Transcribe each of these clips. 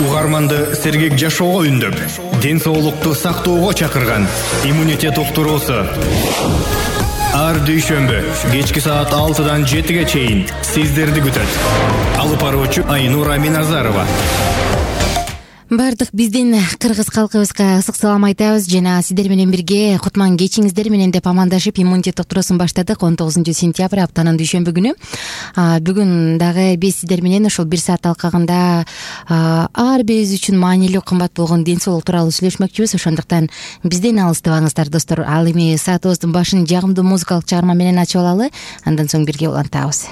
Угарманды сергек жашоого үндөп, ден соолукту сактоого чакырган иммунитет уктуруусу. Ар дүйшөмбү кечки саат 6-дан 7-ге чейин сиздерди күтөт. Алып баруучу Айнура Миназарова. Бардык биздин кыргыз калкыбызга ысык салам айтабыз жана сиздер менен бирге кутман кечиңиздер менен деп амандашып иммунитет доктурусун баштадык. 19-сентябрь аптанын дүйшөмбү күнү. Бүгүн дагы биз сиздер менен ушул 1 саат алкагында ар бирибиз үчүн маанилүү кымбат болгон ден соолук тууралуу сүйлөшмөкчүбүз. Ошондуктан бизден алыстабаңыздар достор. Ал эми саатыбыздын башын жагымдуу музыкалык чыгарма менен ачып алалы, андан соң бирге улантабыз.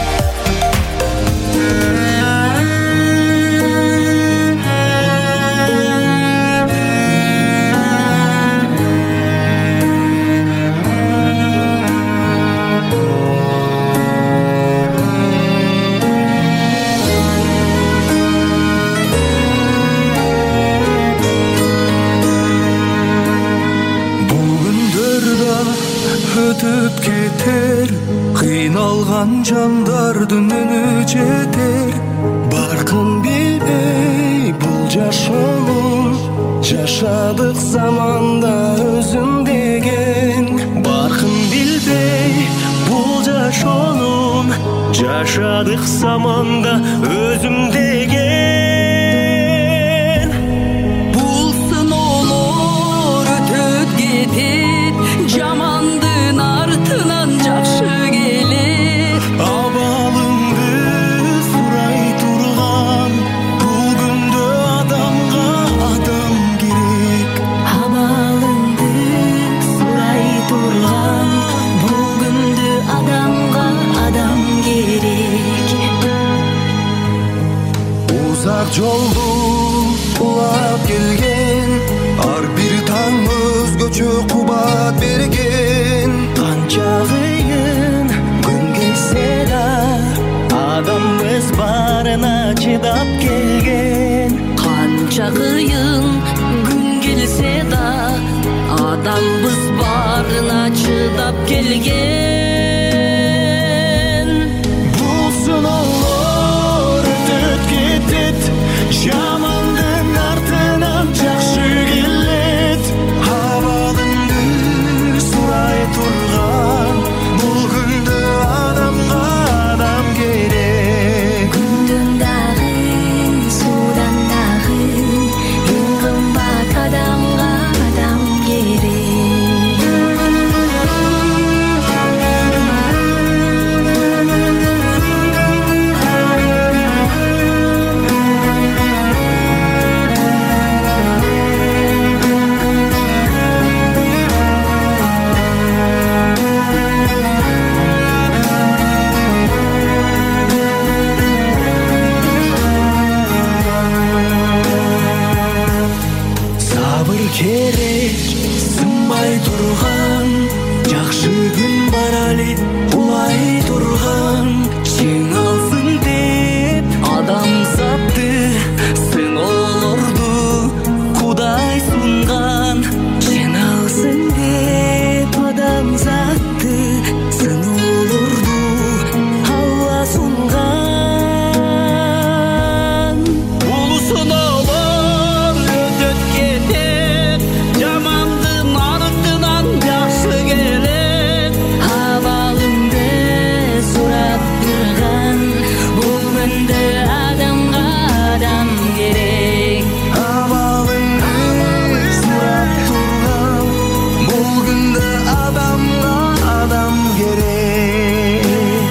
Өтүп кетер, кыйналган жандардын үнү жетер. Баркын билбей бул жашоонун, жашадык заманда өзүм деген. Баркын билбей бул жашоонун, жашадык заманда өзүм деген. Бул сыноолор өтүп кетет, жамандын артынан жакшы келет. Абалыңды сурай турган, бул күндө адамга адам керек. Абалыңды сурай турган, бул күндө адамга адам керек. Узак жолду улап келген, ар бир таң өзгөчө кубат берген. Канча кыйын күн келсе да, адамбыз барына чыдап келген. Канча кыйын күн келсе да, адамбыз барына чыдап келген. Бул сыноолор өтүп кетет, жамандын артынан жакшы келет. Абалыңды сурай турган, бул күндө адамга адам керек. Күндөн дагы, судан дагы, эң кымбат адамга адам керек. Сабыр керек, сынбай турган, жакшы күн бар али улай турган. Жеңалсын деп адамзатты, сыноолорду Кудай сунган. Жеңалсын деп адамзатты, сыноолорду Алла сунган. Бул сыноолор өтүп кетет, жамандын артынан жакшы келет. Абалыңды сурап турган, бул күндө адамга адам керек. Абалыңды сурап турган, бул күндө адамга адам керек.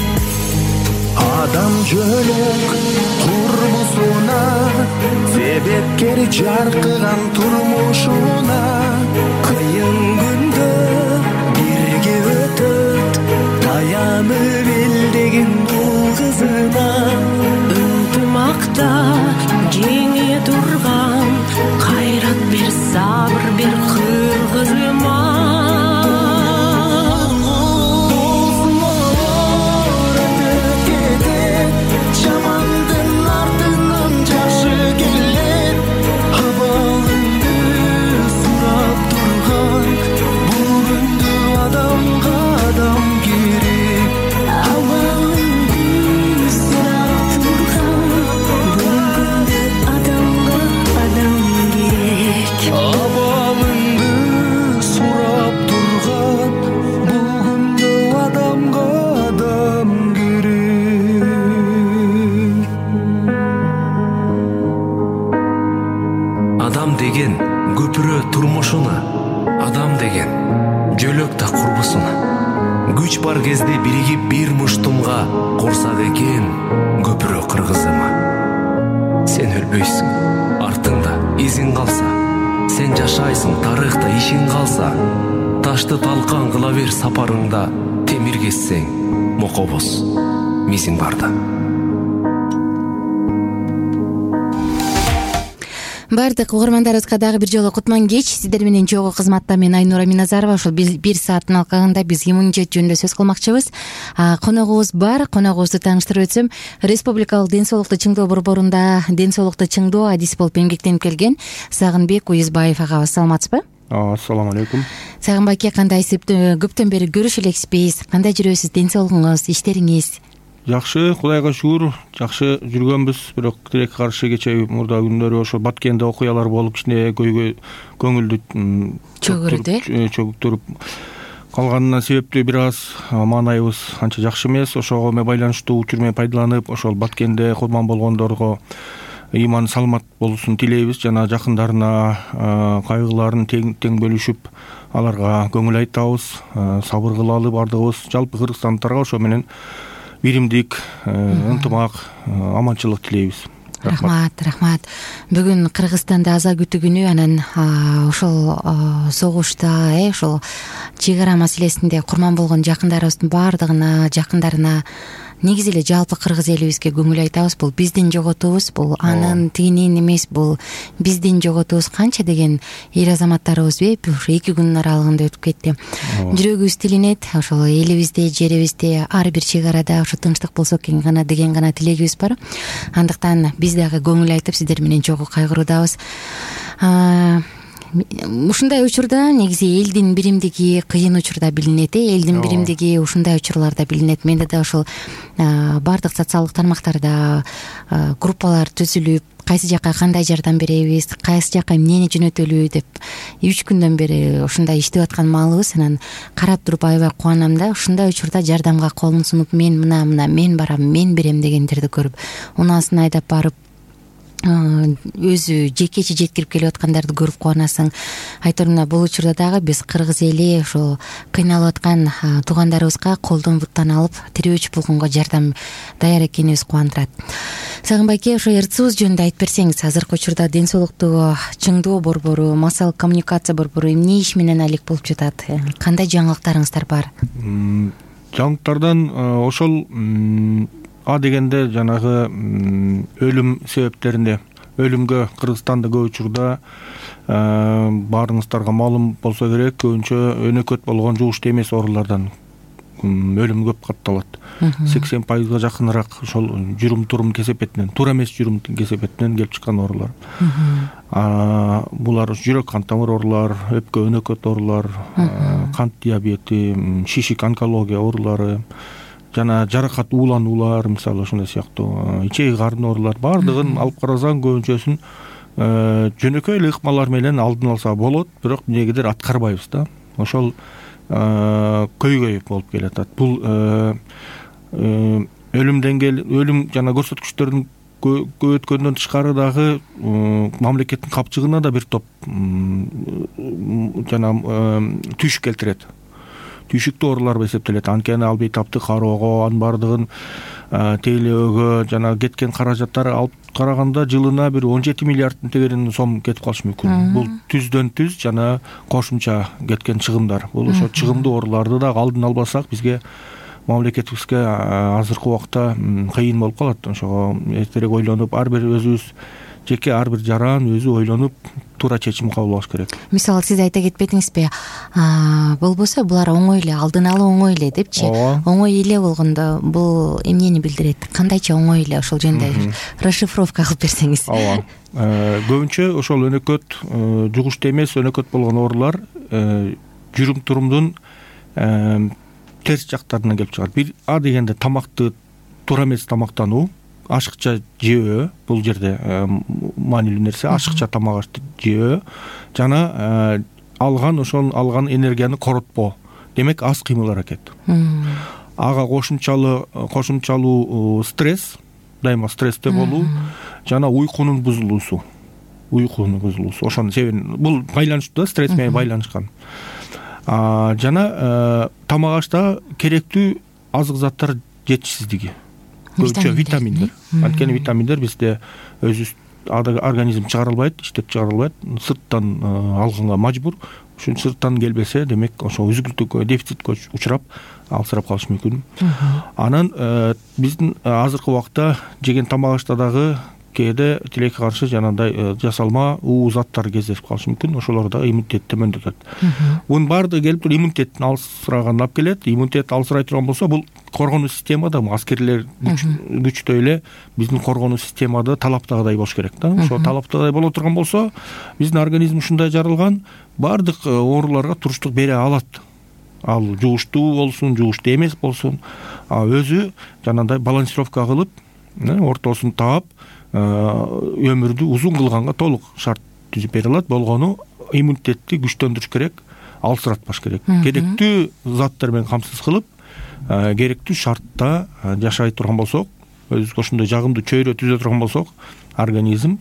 Адам жөнөк турмусуна, себепкер жаркыган турмушуна. Кыйын күндө бирге өтөт, таянып элдеген бул кызына. Ынтымакта жеңе турган, кайрат бер, сабыр бер кыргызыма. Жамандын артынан жакшы келет. Абалыңды сурап турган, бул күндө адамга адам керек. Абалыңды сурап турган, бул адам деген көпүрө турмушуна, адам деген жөлөк да курбусуна. Күч бар кезде биригип бир муштумга курсак экен көпүрө кыргызыма. Сен өлбөйсүң, артыңда изиң калса, сен жашайсың, тарыхта ишиң калса. Ташты талкан кыла бер сапарыңда, темир кессең мокобоз мизиң барда. Бардык угармандарыбызга дагы бир жолу кутман кеч. Сиздер менен чогуу кызматта мен Айнура Миназарова. Ушул бир сааттын алкагында биз иммунитет жөнүндө сөз кылмакчыбыз. Коногубуз бар. Коногубузду тааныштырып өтсөм, Республикалык ден соолукту чыңдоо борборунда ден соолукту чыңдоо адиси болуп эмгектенип келген Сагынбек Уюзбаев агабыз. Саламатсызбы? Ассаламу алейкум. Сагынбек аке, кандайсыз? Көптөн бери көрүшө элекпиз. Кандай жүрөсүз? Ден соолугуңуз, иштериңиз? Жакшы, Кудайга шүгүр, жакшы жүргөнбүз. Бирок тилек каршы кече мурда күндөрү ошо Баткенде окуялар болуп, кичине көңүлдү чөгүктүрүп калганына себептүү бир аз маанайыбыз анча жакшы эмес. Ошого байланыштуу учур менен пайдаланып, ошол Баткенде курман болгондорго ыйман саламат болуусун тилейбиз. Жана жакындарына кайгыларын тең бөлүшүп, аларга көңүл айтабыз, сабыр кылалы бардыгыбыз. Жалпы кыргызстандыктарга ошо менен биримдик, ынтымак, аманчылык тилейбиз. Рахмат. Бүгүн Кыргызстанда аза күтүү күнү, анан ошол согушта, ошол чек ара маселесинде курман болгон жакындарыбыздын жакындарына негизи эле жалпы кыргыз элибизге көңүл айтабыз. Бул биздин жоготуубуз, бул анын тигинин эмес, бул биздин жоготуубуз. Канча деген эл азаматтарыбыз ушу 2 күнүн аралыгында өтүп кетти. Жүрөгүбүз тилинет, ошол элибизде, жерибизде ар бир чек арада ошо тынчтык болсо экен гана деген гана тилегибиз бар. Андыктан биз дагы көңүл айтып, сиздер менен чогуу кайгыруудабыз. Ушундай учурда негизи элдин биримдиги кыйын учурда билинет, элдин биримдиги ушундай учурларда билинет. Менде да ошол бардык социалдык тармактарда группалар түзүлүп, кайсы жакка кандай жардам беребиз, кайсы жакка эмнени жөнөтөлү деп 3 күндөн бери ушундай иштеп аткан маалыбыз. Анан карап туруп аябай кубанам да. Ушундай учурда жардамга колун сунуп, мен мен барам, мен берем дегендерди көрүп, унаасын айдап барып, өзү жекече жеткирип келип аткандарды көрүп кубанасың. Айтымына бул учурда дагы биз кыргыз эли ошол кыйналып аткан туугандарыбызга колдон буттан алып, тирөөчү болгонго жардам даяр экенибиз кубандырат. Сагынбек аке, ошо РЦУз жөнүндө айтып берсеңиз, азыркы учурда ден соолукту чыңдоо борбору, массалык коммуникация борбору эмне иш менен алек болуп жатат? Кандай жаңылыктарыңыздар бар? Жаңылыктардан ошол дегенде жанагы өлүм себептеринде, өлүмгө Кыргызстанда көп учурда баарыңыздарга маалым болсо керек, көбүнчө өнөкөт болгон жугуштуу эмес оорулардан өлүм көп катталат. 80% жакыныраак ошол жүрүм-турум кесепетинен, туура эмес жүрүм кесепетинен келип чыккан оорулар. Булар жүрөк кан тамыр оорулар, өпкө өнөкөт оорулар, кант диабети, шишик онкология оорулары, жана жаракат уулануулар, мисалы ошондой сыяктуу ичеги карын оорулар бардыгын алып карасаң, көбүнчөсүн жөнөкөй эле ыкмалар менен алдын алса болот, бирок эмнегедир аткарбайбыз да. Ошол көйгөй болуп келатат. Бул өлүм деңгээли, өлүм жана көрсөткүчтөрдүн өткөндөн тышкары дагы мамлекеттин капчыгына да бир топ жана түшүк келтирет. Түшүктүү оорулар эсептелет. Анткени ал бейтаптык кароого, анын бардыгын тейлөөгө жана кеткен каражаттар алып караганда жылына бир 17 миллиардтын тегеринин сом кетип калышы мүмкүн. Бул түздөн түз жана кошумча кеткен чыгымдар. Бул ошо чыгымдуу ооруларды да алдын албасак, бизге мамлекетибизге азыркы убакта кыйын болуп калат. Ошого эртерээк ойлонуп, ар бир өзүбүз жеке ар бир жаран өзү ойлонуп туура чечим кабыл алыш керек. Мисалы, сиз айта кетпедиңизби? Болбосо булар оңой эле, алдын алуу оңой эле депчи. Оңой эле болгондо бул эмнени билдирет? Кандайча оңой эле? Ошол жөнүндө расшифровка кылып берсеңиз. Көбүнчө ошол өнөкөт, жугуштуу эмес өнөкөт болгон оорулар жүрүм-турумдун терс жактарынан келип чыгат. Бир дегенде тамакты туура эмес тамактануу, ашыкча жөө, бул жерде маанилүү нерсе, ашыкча тамак жөө жана алган энергияны коротпоо. Демек, аз кыймыл аракет. Ага кошумчалуу стресс, дайыма стрессте болуу жана уйкунун бузулуусу. уйкунун бузулуусу ошонун себебин бул байланыштуу да, стресс менен байланышкан. Жана тамак ашта керектүү азык заттар жетишсиздиги, көбүнчө витаминдер. Анткени витаминдер бизде өзүбүз организм чыгарылбайт, иштеп чыгарылбайт, сырттан алганга мажбур. Ушун сырттан келбесе, демек ошо үзүлтүүгө, дефицитке учурап алсырап калышы мүмкүн. Анан биздин азыркы убакта жеген тамак ашта дагы кээде тилекке каршы жанагындай жасалма уу заттар кездешип калышы мүмкүн. Ошолор да иммунитетти төмөндөтөт. Бунун баардыгы келип туруп иммунитеттин алсыраганына алып келет. Иммунитет алсырай турган болсо, бул коргонуу системада, аскерлер күчтөй эле биздин коргонуу системада талаптагыдай болуш керек да. Ошо талаптагыдай боло турган болсо, биздин организм ушундай жаралган, баардык ооруларга туруштук бере алат. Ал жугуштуу болсун, жугуштуу эмес болсун, өзү жанагындай балансировка кылып, ортосун таап, өмүрдү узун кылганга толук шарт түзүп бере алат. Болгону иммунитетти күчтөндүрүш керек, алсыратпаш керек. Керектүү заттар менен камсыз кылып, керектүү шартта жашай турган болсок, өзүбүзгө ошондой жагымдуу чөйрө түзө турган болсок, организм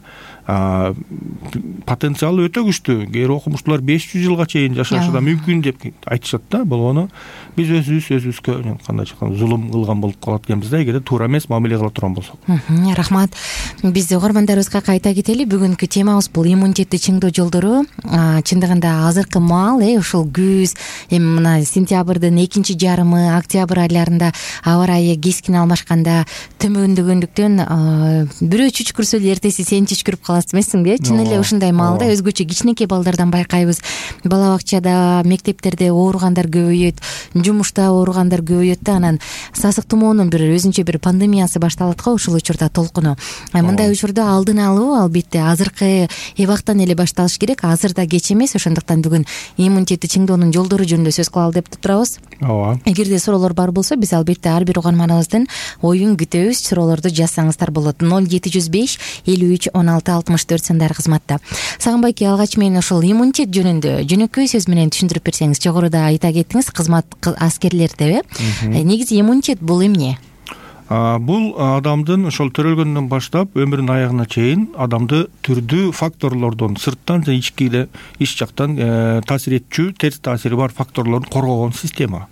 потенциалы өтө күчтүү. Кээ окумуштуулар 500 жылга чейин жашашы да мүмкүн деп айтышат да. Болгону биз өзүбүзгө кандай зулум кылган болуп калат экенбиз да, эгерде туура эмес мамиле кыла турган болсок. Рахмат. Биз угармандарыбызга кайта кетели. Бүгүнкү темабыз бул иммунитетти чыңдоо жолдору. Чындыгында азыркы маал, ушул күз, эми мына сентябрдын экинчи жарымы, октябрь айларында аба ырайы кескин алмашканда төмөндөгөндүктөн бирөө чүчкүрсө эле эртеси сен чүчкүрүп каласың эмессиңби? Чын эле ушундай маалда өзгөчө кичинекей балдардан байкайбыз. Бала бакчада, мектептерде ооругандар көбөйөт, жумушта ооругандар көбөйөт да. Анан сасык тумоонун бир өзүнчө бир пандемиясы башталат го ушул учурда толкуну. Мындай учурда алдын алуу албетте азыркы эбактан эле башталыш керек. Азыр да кеч эмес, ошондуктан бүгүн иммунитетти чыңдоонун жолдору жөнүндө сөз кылалы деп турабыз. Ооба. Эгерде суроолор бар болсо, биз албетте ар бир угарманыбыздын оюн күтөбүз. Суроолорду жазсаңыздар болот. 0705 53 16 64 сандар кызматта. Сагынбайке, алгач мен ошол иммунитет жөнүндө жөнөкөй сөз менен түшүндүрүп берсеңиз. Жогоруда айта кеттиңиз, кызмат аскерлерде негизи иммунитет бул эмне? Бул адамдын ошол төрөлгөндөн баштап өмүрүнүн аягына чейин адамды түрдүү факторлордон, сырттан жана ички жактан таасир этчү, терс таасири бар факторлордун коргогон система.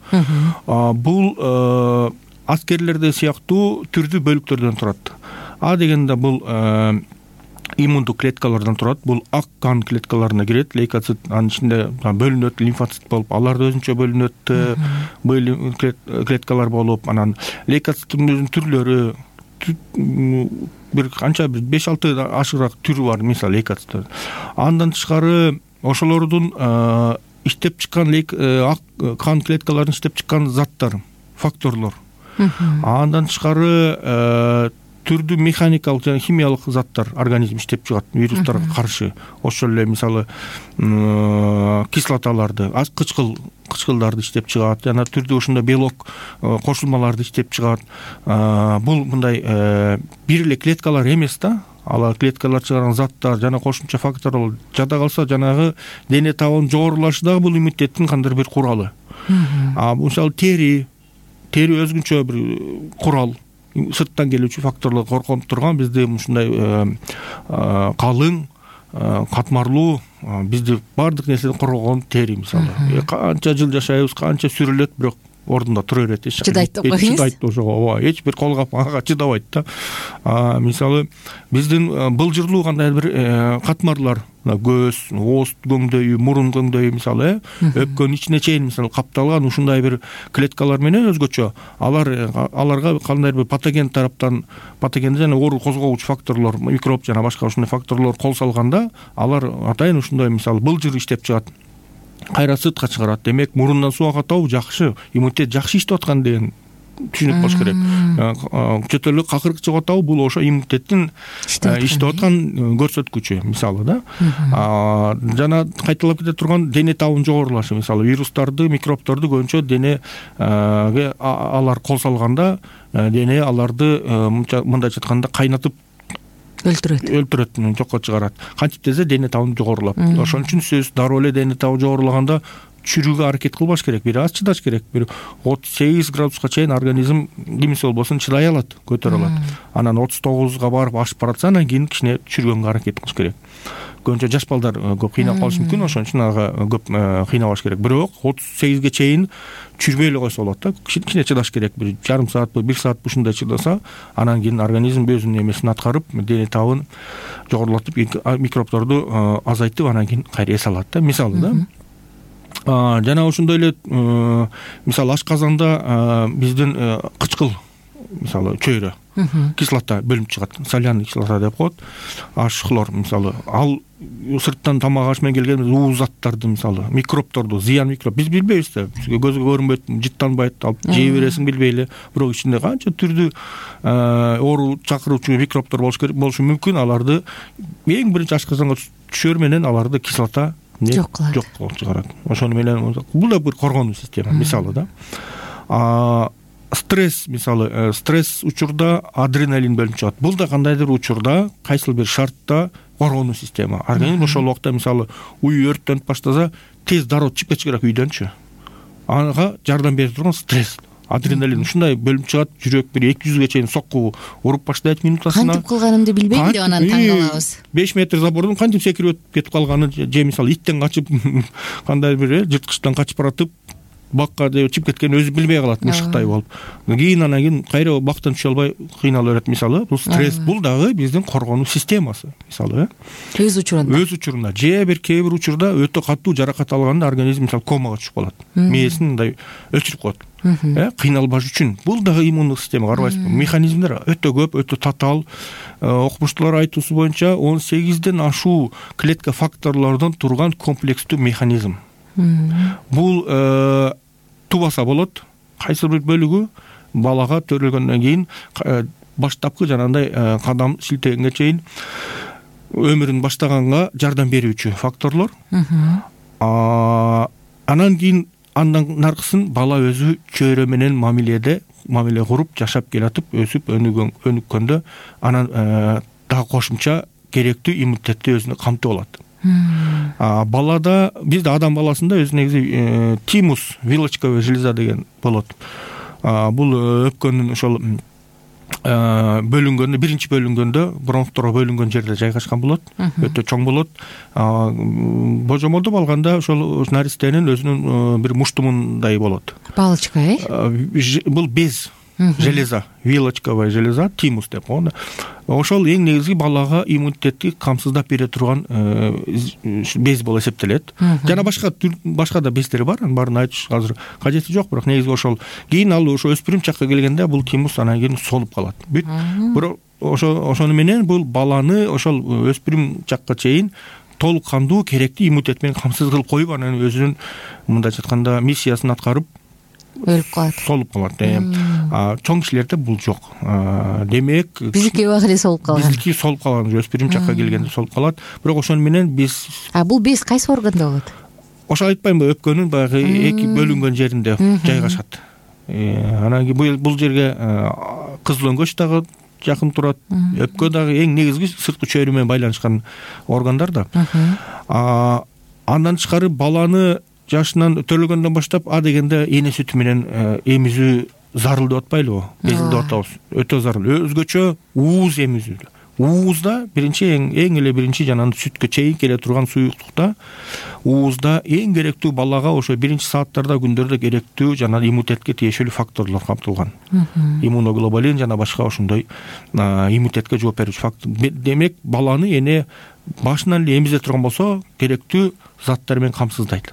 Бул аскерлерде сыяктуу түрдүү бөлүктөрдөн турат. Дегенде бул иммундук клеткалардан турат. Бул ак кан клеткаларына кирет. Лейкоцит анын ичинде бөлүнөт, лимфоцит болуп, алар да өзүнчө бөлүнөт, клеткалар болуп, анан лейкоциттин өзүнүн түрлөрү бир канча 5-6 ашыгыраак түрү бар, мисалы лейкоциттер. Андан тышкары ошолордун иштеп чыккан ак кан клеткаларын иштеп чыккан заттар, факторлор. Андан тышкары түрдүү механикалык жана химиялык заттар организм иштеп чыгат вирустарга каршы. Ошол эле мисалы кислоталарды, кычкылдарды иштеп чыгат, жана түрдүү ошондой белок кошулмаларды иштеп чыгат. Бул мындай бир эле клеткалар эмес да. Алар клеткалар чыгарган заттар жана кошумча факторлор жада калса, жанагы дене табынын жогорулашы дагы бул иммунитеттин кандайдыр бир куралы. Мисалы тери өзгөчө бир курал. Сырттан келүүчү факторлор коргонуп турган, бизди ушундай калың, катмарлуу, бизди баардык нерседен коргогон тери мисалы. Канча жыл жашайбыз, канча сүрүлөт, бирок ордунда тура берет. Чыдайт деп койгуңуз. Чыдайт ошого. Эч бир кол капмага чыдабайт да. Мисалы биздин былжырлуу кандай бир катмарлар, көз, ооз көңдөйү, мурун көңдөйү мисалы, өпкөнүн ичине чейин мисалы капталган ушундай бир клеткалар менен өзгөчө аларга кандай бир патоген жана оору козгогуч факторлор, микроб жана башка ушундай факторлор кол салганда, алар атайын ушундай мисалы былжыр иштеп чыгат. Кайра сыртка чыгарат. Демек, мурундан суу катуу жакшы, иммунитет жакшы иштеп аткан деген түшүнүк болуш керек. Чөтөлүк какырык чыгып атабы, бул ошо иммунитеттин иштеп аткан көрсөткүчү мисалы да. Жана кайталап кете турган дене табынын жогорулашы, мисалы вирустарды, микробторду көбүнчө денеге алар кол салганда, дене аларды мындайча айтканда кайнатып өлтүрөт, жокко чыгарат. Кантип десе дене табын жогорулап. Ошон үчүн сөз дароо эле дене табы жогорулаганда чүрүүгө аракет кылбаш керек, бир аз чыдаш керек. Бир 38 градуска чейин организм кимиси болбосун чыдай алат, көтөрө алат. Анан 39га барып ашып баратса, анан кийин кичине чүргөнгө аракет кылыш керек. Көбүнчө жаш балдар көп кыйнап калышы мүмкүн, ошон үчүн ага көп кыйнабаш керек. Бирок 38ге чейин чүрбөй эле койсо болот да. Кичине чыдаш керек. Бир жарым саатпы, 1 саат ушундай чыдаса, анан кийин организм өзүнүн эмесин аткарып, дене табын жогорулатып, микробторду азайтып, анан кийин кайра эс алат да. Мисалы да. Жана ошондой эле мисалы ашказанда биздин кычкыл, мисалы чөйрө кислота бөлүнүп чыгат. Соляный кислота деп коет. Хлор мисалы, ал сырттан тамак аш менен келген ууз заттарды, мисалы микробторду, зыян микроб биз билбейбиз да. Бизге көзгө көрүнбөйт, жыттанбайт, алып жей бересиң билбей эле. Бирок ичинде канча түрдүү оору чакыруучу микробтор болушу мүмкүн. Аларды эң биринчи ашказанга түшөр менен аларды кислота жок кылып чыгарат. Ошону менен бул да бир коргонуу система, мисалы да. Стресс, мисалы, стресс учурда адреналин бөлүнүп чыгат. Бул да кандайдыр учурда, кайсыл бир шартта коргонуу система. Организм ошол убакта мисалы үй өрттөнүп баштаса, тез дароо чыгып кетиш керек үйдөнчү. Ага жардам берип турган стресс. Адреналин ушундай бөлүнүп чыгат, жүрөк бир 200ге чейин сокку уруп баштайт минутасына. Кантип кылганымды билбейм деп анан таң калабыз. 5 метр забордон кантип секирип өтүп кетип калганы, же мисалы иттен качып, кандай бир жырткычтан качып баратып, бакка деп чыгып кеткен өзү билбей калат, мышыктай болуп. Кийин анан кийин кайра бактан түшө албай кыйналып берет, мисалы. Бул стресс, бул дагы биздин коргонуу системасы, мисалы. Өз учурунда. Же бир кээ бир учурда өтө катуу жаракат алганда организм мисалы комага түшүп калат. Мээсин мындай өчүрүп коет. Кыйналбаш үчүн. Бул дагы иммундук система, карабайсызбы? Механизмдер өтө көп, өтө татаал. Окумуштуулар айтуусу боюнча 18ден ашуу клетка факторлордон турган комплекстүү механизм. Бул тубаса болот. Кайсы бир бөлүгү балага төрөлгөндөн кийин баштапкы жанагындай кадам силтегенге чейин өмүрүн баштаганга жардам берүүчү факторлор. Анан кийин андан наркысын бала өзү чөйрө менен мамиле куруп жашап келатып, өсүп өнүккөндө анан дагы кошумча керектүү иммунитетти өзүнө камтып алат. Балада, бизде адам баласында өзү негизи тимус, вилочковая железа деген болот. Бул өпкөнүн ошол бөлүнгөндө, биринчи бөлүнгөндө, бронхторго бөлүнгөн жерде жайгашкан болот. Өтө чоң болот. Божомолдоп алганда ошол наристенин өзүнүн бир муштумундай болот. Палочка, Бул без железа, вилочковая железа, тимус деп коет. Ошол эң негизги балага иммунитетти камсыздап бере турган без болуп эсептелет. Жана башка да бездер бар, анын баарын айтыш азыр кажети жок, бирок негизи ошол кийин ал ошо өспүрүм чакка келгенде бул тимус анан кийин солуп калат. Бирок ошону менен бул баланы ошол өспүрүм чакка чейин толук кандуу керектүү иммунитет менен камсыз кылып коюп, анан өзүнүн мындайча айтканда миссиясын аткарып өлүп калат. Солуп калат. Чоң кишилерде бул жок. Демек, биздики убак эле солуп калган. Биздики солуп калган, өспүрүм чакка келгенде солуп калат. Бирок ошону менен биз бул без кайсы органда болот? Ошо айтпаймынбы, өпкөнүн баягы эки бөлүнгөн жеринде жайгашат. Анан бул жерге кызыл өңгөч дагы жакын турат. Өпкө дагы эң негизги сырткы чөйрө менен байланышкан органдар да. Андан тышкары баланы жашынан төрөлгөндөн баштап дегенде эне сүтү менен эмизүү зарыл деп атпайлыбы? Безил деп атабыз. Өтө зарыл. Өзгөчө ууз эмизүү. Уузда эң эле биринчи жанагы сүткө чейин келе турган суюктукта уузда эң керектүү балага ошо биринчи сааттарда, күндөрдө керектүү жана иммунитетке тиешелүү факторлор камтылган. Иммуноглобулин жана башка ошондой иммунитетке жооп берүүчү фактор. Демек, баланы эне башынан эле эмизе турган болсо, керектүү заттар менен камсыздайт.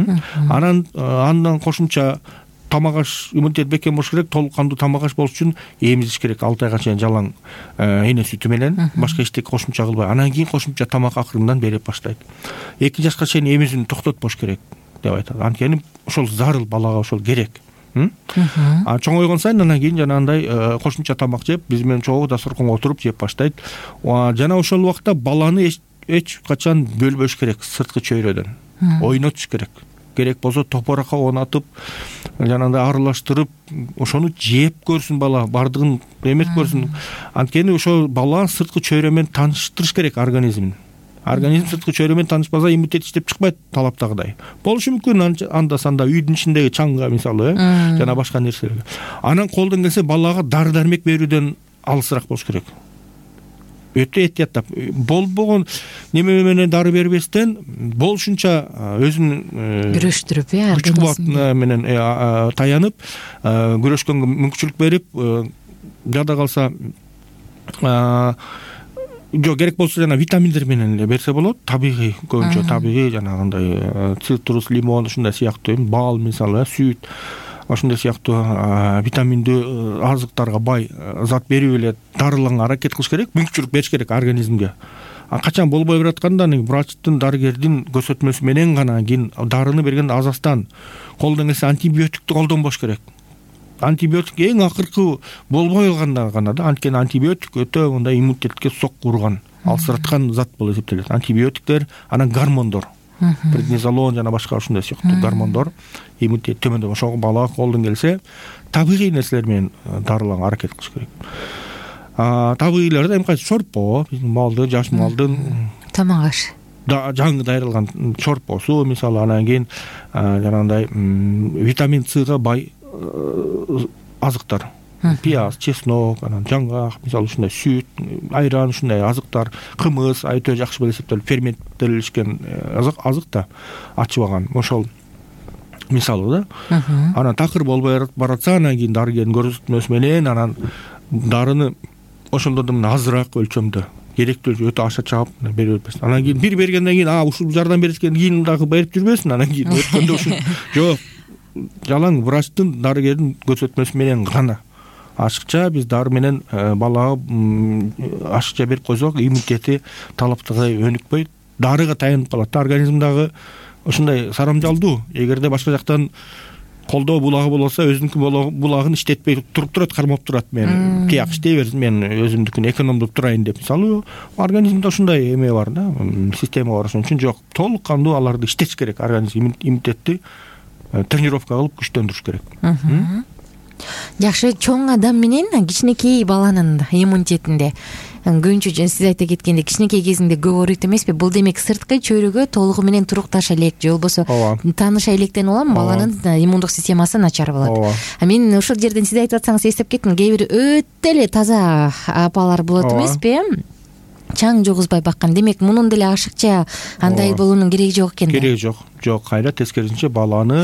Андан кошумча тамак аш иммунитет бекем болуш керек, толук кандуу тамак аш болуш үчүн эмизиш керек 6 айга чейин жалаң эне сүтү менен, башка эчтеке кошумча кылбай. Анан кийин кошумча тамак акырындан берип баштайт. 2 жашка чейин эмизүүнү токтотпош керек деп айтат. Анткени ошол зарыл балага ошол керек. Чоңойгон сайын анан кийин жанагындай кошумча тамак жеп, биз менен чогуу дасторконго отуруп жеп баштайт. Жана ошол убакта баланы эч качан бөлбөш керек сырткы чөйрөдөн. Ойнотуш керек. Керек болсо топоракка онатып, жанагындай аралаштырып, ошону жеп көрсүн бала, бардыгын эмес көрсүн. Анткени ошол бала сырткы чөйрө менен тааныштырыш керек организмин. Организм сырткы чөйрө менен таанышпаса иммунитет иштеп чыкпайт талаптагыдай. Болушу мүмкүн анда санда үйдүн ичиндеги чаңга мисалы жана башка нерселерге. Анан колдон келсе балага дары дармек берүүдөн алысыраак болуш керек. Өтө этияттап болбогон неме менен дары бербестен болушунча өзүнүн күрөштүрүп күч кубаты менен таянып күрөшкөнгө мүмкүнчүлүк берип, жада калса жок керек болсо жана витаминдер менен эле берсе болот. Табигый, көбүнчө табигый жанагындай цитрус, лимон ушундай сыяктуу бал мисалы, сүт ошондой сыяктуу витаминдүү азыктарга бай зат берип эле дарыланга аракет кылыш керек, мүмкүнчүлүк бериш керек организмге. Качан болбой баратканда врачтын, дарыгердин көрсөтмөсү менен гана кийин дарыны берген азастан колдон келсе антибиотикти колдонбош керек. Антибиотик эң акыркы болбой калганда гана да, анткени антибиотик өтө мындай иммунитетке сокку урган, алсыраткан зат болуп эсептелет. Антибиотиктер анан гормондор, преднизолон жана башка ушундай сыяктуу гормондор иммунитет төмөндөп, ошого бала колдон келсе табигый нерселер менен дарыланга аракет кылыш керек. Табигыйлар эми кайсы шорпо, биздин малдын, жаш малдын тамак аш жаңы дайрылган шорпосу мисалы, анан кийин жанагындай витамин Цга бай азыктар, пияз, чеснок, анан жаңгак, мисалы ушундай сүт, айран, ушундай азыктар, кымыз өтө жакшы болуп эсептелет. Ферменттелишкен азык да, ачыбаган. Ошол мисалы да. Анан такыр болбой баратса, анан кийин дарыгердин көрсөтмөсү менен анан дарыны ошондон азыраак өлчөмдө керектүү өтө аша чаап берип берсин. Анан кийин бир бергенден кийин ушул жардам беришкен кийин дагы берип жүрбөсүн. Анан кийин өткөндө ушул жок, жалаң врачтын, дарыгердин көрсөтмөсү менен гана ашыкча биз дары менен балага ашыкча берип койсок, иммунитети талаптагыдай өнүкпөй дарыга таянып калат. Организмдагы ушундай сарамжалдуу, эгерде башка жактан колдоо булагы болсо, өзүнүкү булагын иштетпей туруп турат, кармап турат. Мен тияк иштей берсин, мен өзүмдүкүн экономдоп турайын деп. Мисалы, организмде ушундай эме бар да, система бар. Ошон үчүн жок, толук кандуу аларды иштетиш керек. Организм иммунитетти тренировка кылып күчтөндүрүш керек. Жакшы, чоң адам менен кичинекей баланын иммунитетинде көбүнчө сиз айта кеткендей кичинекей кезинде көп ооруйт эмеспи? Бул демек сырткы чөйрөгө толугу менен турукташа элек же болбосо тааныша электен улам баланын иммундук системасы начар болот. Мен ушул жерден сиз айтып атсаңыз эстеп кеттим, кээ бир өтө эле таза апалар болот эмеспи? Чаң жугузбай баккан. Демек мунун деле ашыкча андай болуунун кереги жок экен. Кереги жок. Жок, кайра тескерисинче баланы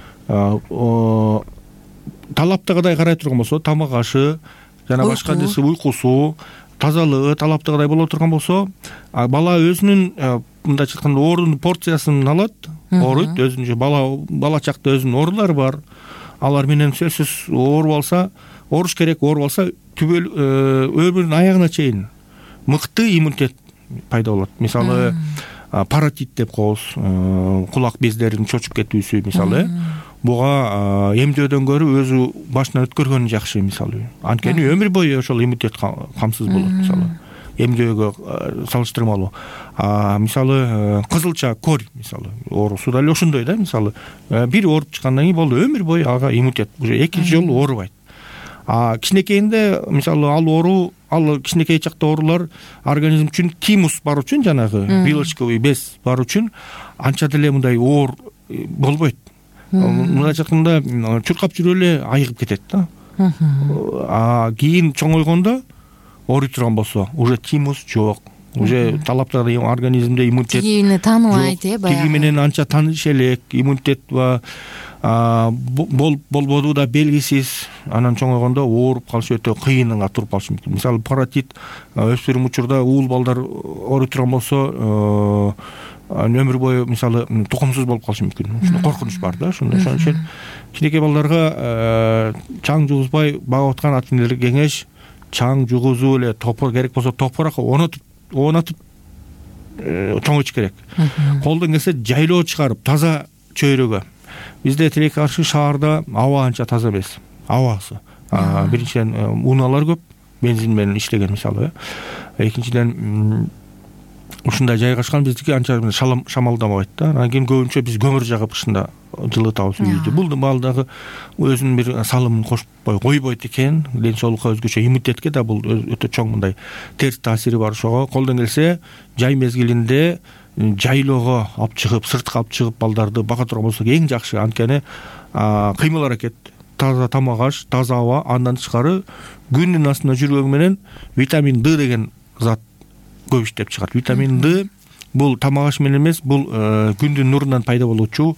талаптагыдай карай турган болсо, тамак ашы жана башка нерсе, уйкусу, тазалыгы талаптагыдай боло турган болсо, бала өзүнүн мындайча айтканда оорунун порциясын алат, ооруйт. Өзүнүн бала чакта өзүнүн оорулары бар. Алар менен сөзсүз ооруп алса, ооруш керек, ооруп алса түбөл өмүрүнүн аягына чейин мыкты иммунитет пайда болот. Мисалы, паротит деп коебуз, кулак бездеринин чочуп кетүүсү мисалы. Буга эмдөөдөн көрү өзү башынан өткөргөнү жакшы мисалы. Анткени өмүр бою ошол иммунитет камсыз болот мисалы. Эмдөөгө салыштырмалуу. Мисалы кызылча корь мисалы оорусу да эле ошондой да, мисалы бир ооруп чыккандан кийин болду, өмүр бою ага иммунитет уже экинчи жолу оорубайт. Кичинекейинде мисалы ал кичинекей чакта оорулар организм үчүн тимус бар үчүн, жанагы белочковый без бар үчүн анча деле мындай оор болбойт. Мындайча айтканда чуркап жүрүп эле айыгып кетет да. Кийин чоңойгондо ооруй турган болсо, уже тимус жок. Уже талаптагы организмде иммунитет тигини тааныбайт, тиги менен анча тааныш элек, иммунитет болбоду да белгисиз. Анан чоңойгондо ооруп калыш өтө кыйынга туруп калышы мүмкүн. Мисалы паротит өспүрүм учурда уул балдар ооруй турган болсо, өмүр бою мисалы тукумсуз болуп калышы мүмкүн. Ушундай коркунуч бар да. Ошон үчүн кичинекей балдарга чаң жугузбай багып аткан ата энелерге кеңеш, чаң жугузуу эле топор керек болсо топуракка оонатып чоңойтуш керек. Колдон келсе жайлоо чыгарып таза чөйрөгө. Бизде тилекке каршы шаарда аба анча таза эмес. Абасы. Биринчиден унаалар көп, бензин менен иштеген мисалы. Экинчиден ушундай жайгашкан биздики анча шамалдамабайт да. Анан кийин көбүнчө биз көмүр жагып ушунда жылытабыз үйдү. Бул бул дагы өзүнүн бир салымын кошпой койбойт экен. Ден соолукка өзгөчө иммунитетке да бул өтө чоң мындай терс таасири бар. Ошого колдон келсе жай мезгилинде жайлоого алып чыгып, сыртка алып чыгып балдарды бага турган болсок эң жакшы. Анткени кыймыл аракет, таза тамак аш, таза аба, андан тышкары күндүн астында жүргөн менен витамин D деген зат көп иштеп чыгат. Витамин D бул тамак аш менен эмес, бул күндүн нурунан пайда болуучу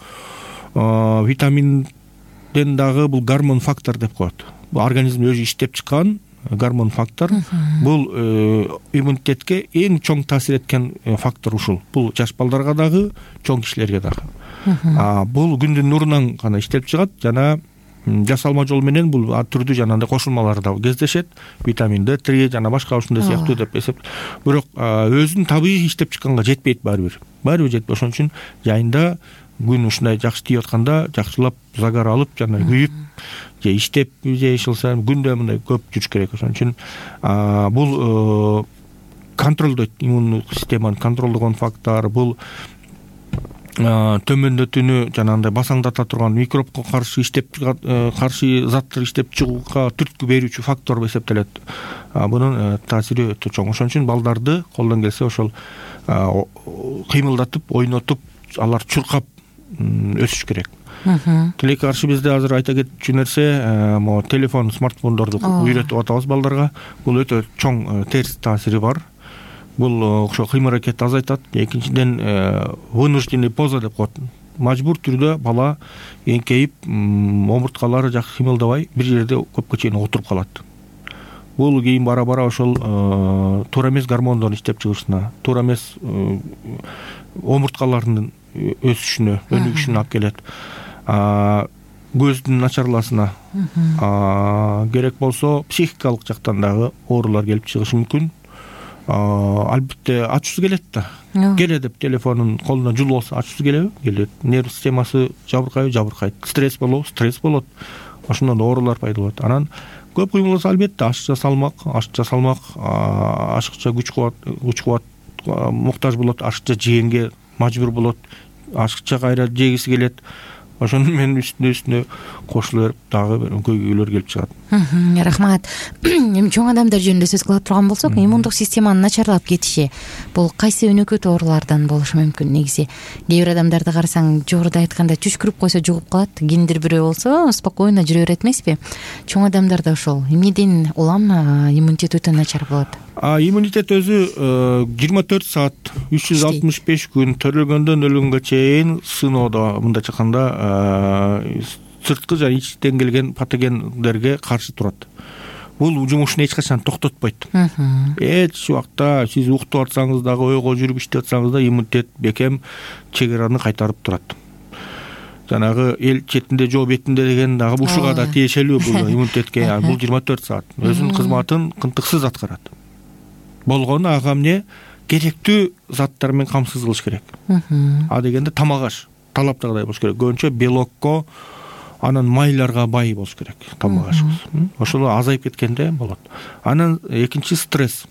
витаминден дагы бул гормон фактор деп коет. Бул организм өзү иштеп чыккан гормон фактор. Бул иммунитетке эң чоң таасир эткен фактор ушул. Бул жаш балдарга дагы, чоң кишилерге дагы. Бул күндүн нурунан гана иштеп чыгат жана жасалма жол менен бул ар түрдүү жанагындай кошулмалар да кездешет. Витамин D3 жана башка ушундай сыяктуу деп эсеп. Бирок өзүн табигый иштеп чыкканга жетпейт баары бир. Жетпейт. Ошон үчүн жайында күн ушундай жакшы тийип атканда жакшылап загар алып жана күйүп же иштеп же ишилсе күндө мындай көп жүрүш керек. Ошон үчүн бул контролдойт, иммундук системаны контролдогон фактор. Бул төмөндөтүүнү жанагындай басаңдата турган микробко каршы каршы заттар иштеп чыгууга түрткү берүүчү фактор эсептелет. Бунун таасири өтө чоң. Ошон үчүн балдарды колдон келсе ошол кыймылдатып, ойнотуп, алар чуркап өсүш керек. Тилекке каршы бизде азыр айта кетчү нерсе, могу телефон, смартфондорду үйрөтүп атабыз балдарга. Бул өтө чоң терс таасири бар. Бул ошо кыймыл аракетти азайтат. Экинчиден вынужденный поза деп коет. Мажбур түрдө бала эңкейип, омурткалары жакшы кыймылдабай бир жерде көпкө чейин отуруп калат. Бул кийин бара-бара ошол туура эмес гормондордун иштеп чыгышына, туура эмес омурткалардын өсүшүнө, өнүгүшүнө алып келет. Көздүн начарласына керек болсо психикалык жактан дагы оорулар келип чыгышы мүмкүн. Албетте ачуусу келет да. Келе деп телефонун колуна жулуп алса ачуусу келеби? Келет. Нерв системасы жабыркайт. Стресс болот. Ошондон да оорулар пайда болот. Анан көп кыймылдаса албетте ашыкча салмак, ашыкча күч кубат муктаж болот, ашыкча жегенге мажбур болот, ашыкча кайра жегиси келет. Ошону мен үстүнө кошулуп берип дагы көйгөйлөр келип чыгат. Рахмат. Эми чоң адамдар жөнүндө сөз кылат турган болсок, иммундук системанын начарлап кетиши бул кайсы өнөкөт оорулардан болушу мүмкүн? Негизи кээ бир адамдарды карасаң, жогоруда айтканда түшкүрүп койсо жугуп калат, кимдир бирөө болсо спокойно жүрө берет эмеспи? Чоң адамдарда ошол эмнеден улам иммунитет өтө начар болот? Иммунитет өзү 24 саат 365 күн төрөлгөндөн өлгөнгө чейин сыноодо, мындай чыкканда сырткы жана ичтен келген патогендерге каршы турат. Бул жумушун эч качан токтотпойт. Эч убакта сиз уктуп атсаңыз дагы, ойго жүрүп иштеп атсаңыз да иммунитет бекем чек кайтарып турат. Жанагы эл четинде жоо бетинде деген дагы ушуга да тиешелүү бул иммунитетке. Бул 24 саат өзүнүн кызматын кынтыксыз аткарат. Болгону ага эмне керектүү заттар менен камсыз кылыш керек. Дегенде тамак аш талаптагыдай болуш керек. Көбүнчө белокко, анан майларга бай болуш керек тамак ашыбыз. Ошол азайып кеткенде болот. Анан экинчи стресс.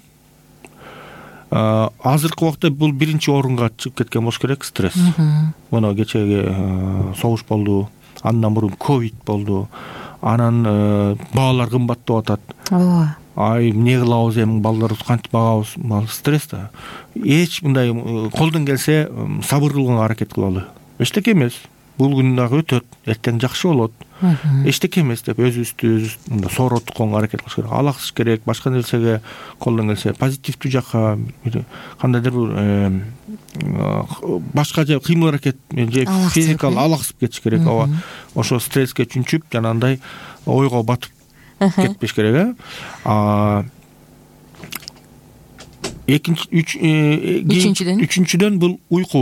Азыркы убакта бул биринчи орунга чыгып кеткен болуш керек стресс. Мына кечеги согуш болду, андан мурун ковид болду. Анан баалар кымбаттап атат. Эмне кылабыз эми, балдарыбыз кантип багабыз? Стресс да. Эч мындай колдон келсе сабыр кылганга аракет кылалы. Эчтеке эмес. Бул күн дагы өтөт, эртең жакшы болот. Эчтеке эмес деп өзүбүздү мындай сооротуп койгонго аракет кылыш керек. Алаксыш керек, башка нерсеге колдон келсе позитивдүү жакка кандайдыр бир башка же кыймыл аракет же физикалык алаксып кетиш керек. Ошо стресске чүнчүп жанагындай ойго батып кетпеш керек. Үчүнчүдөн бул уйку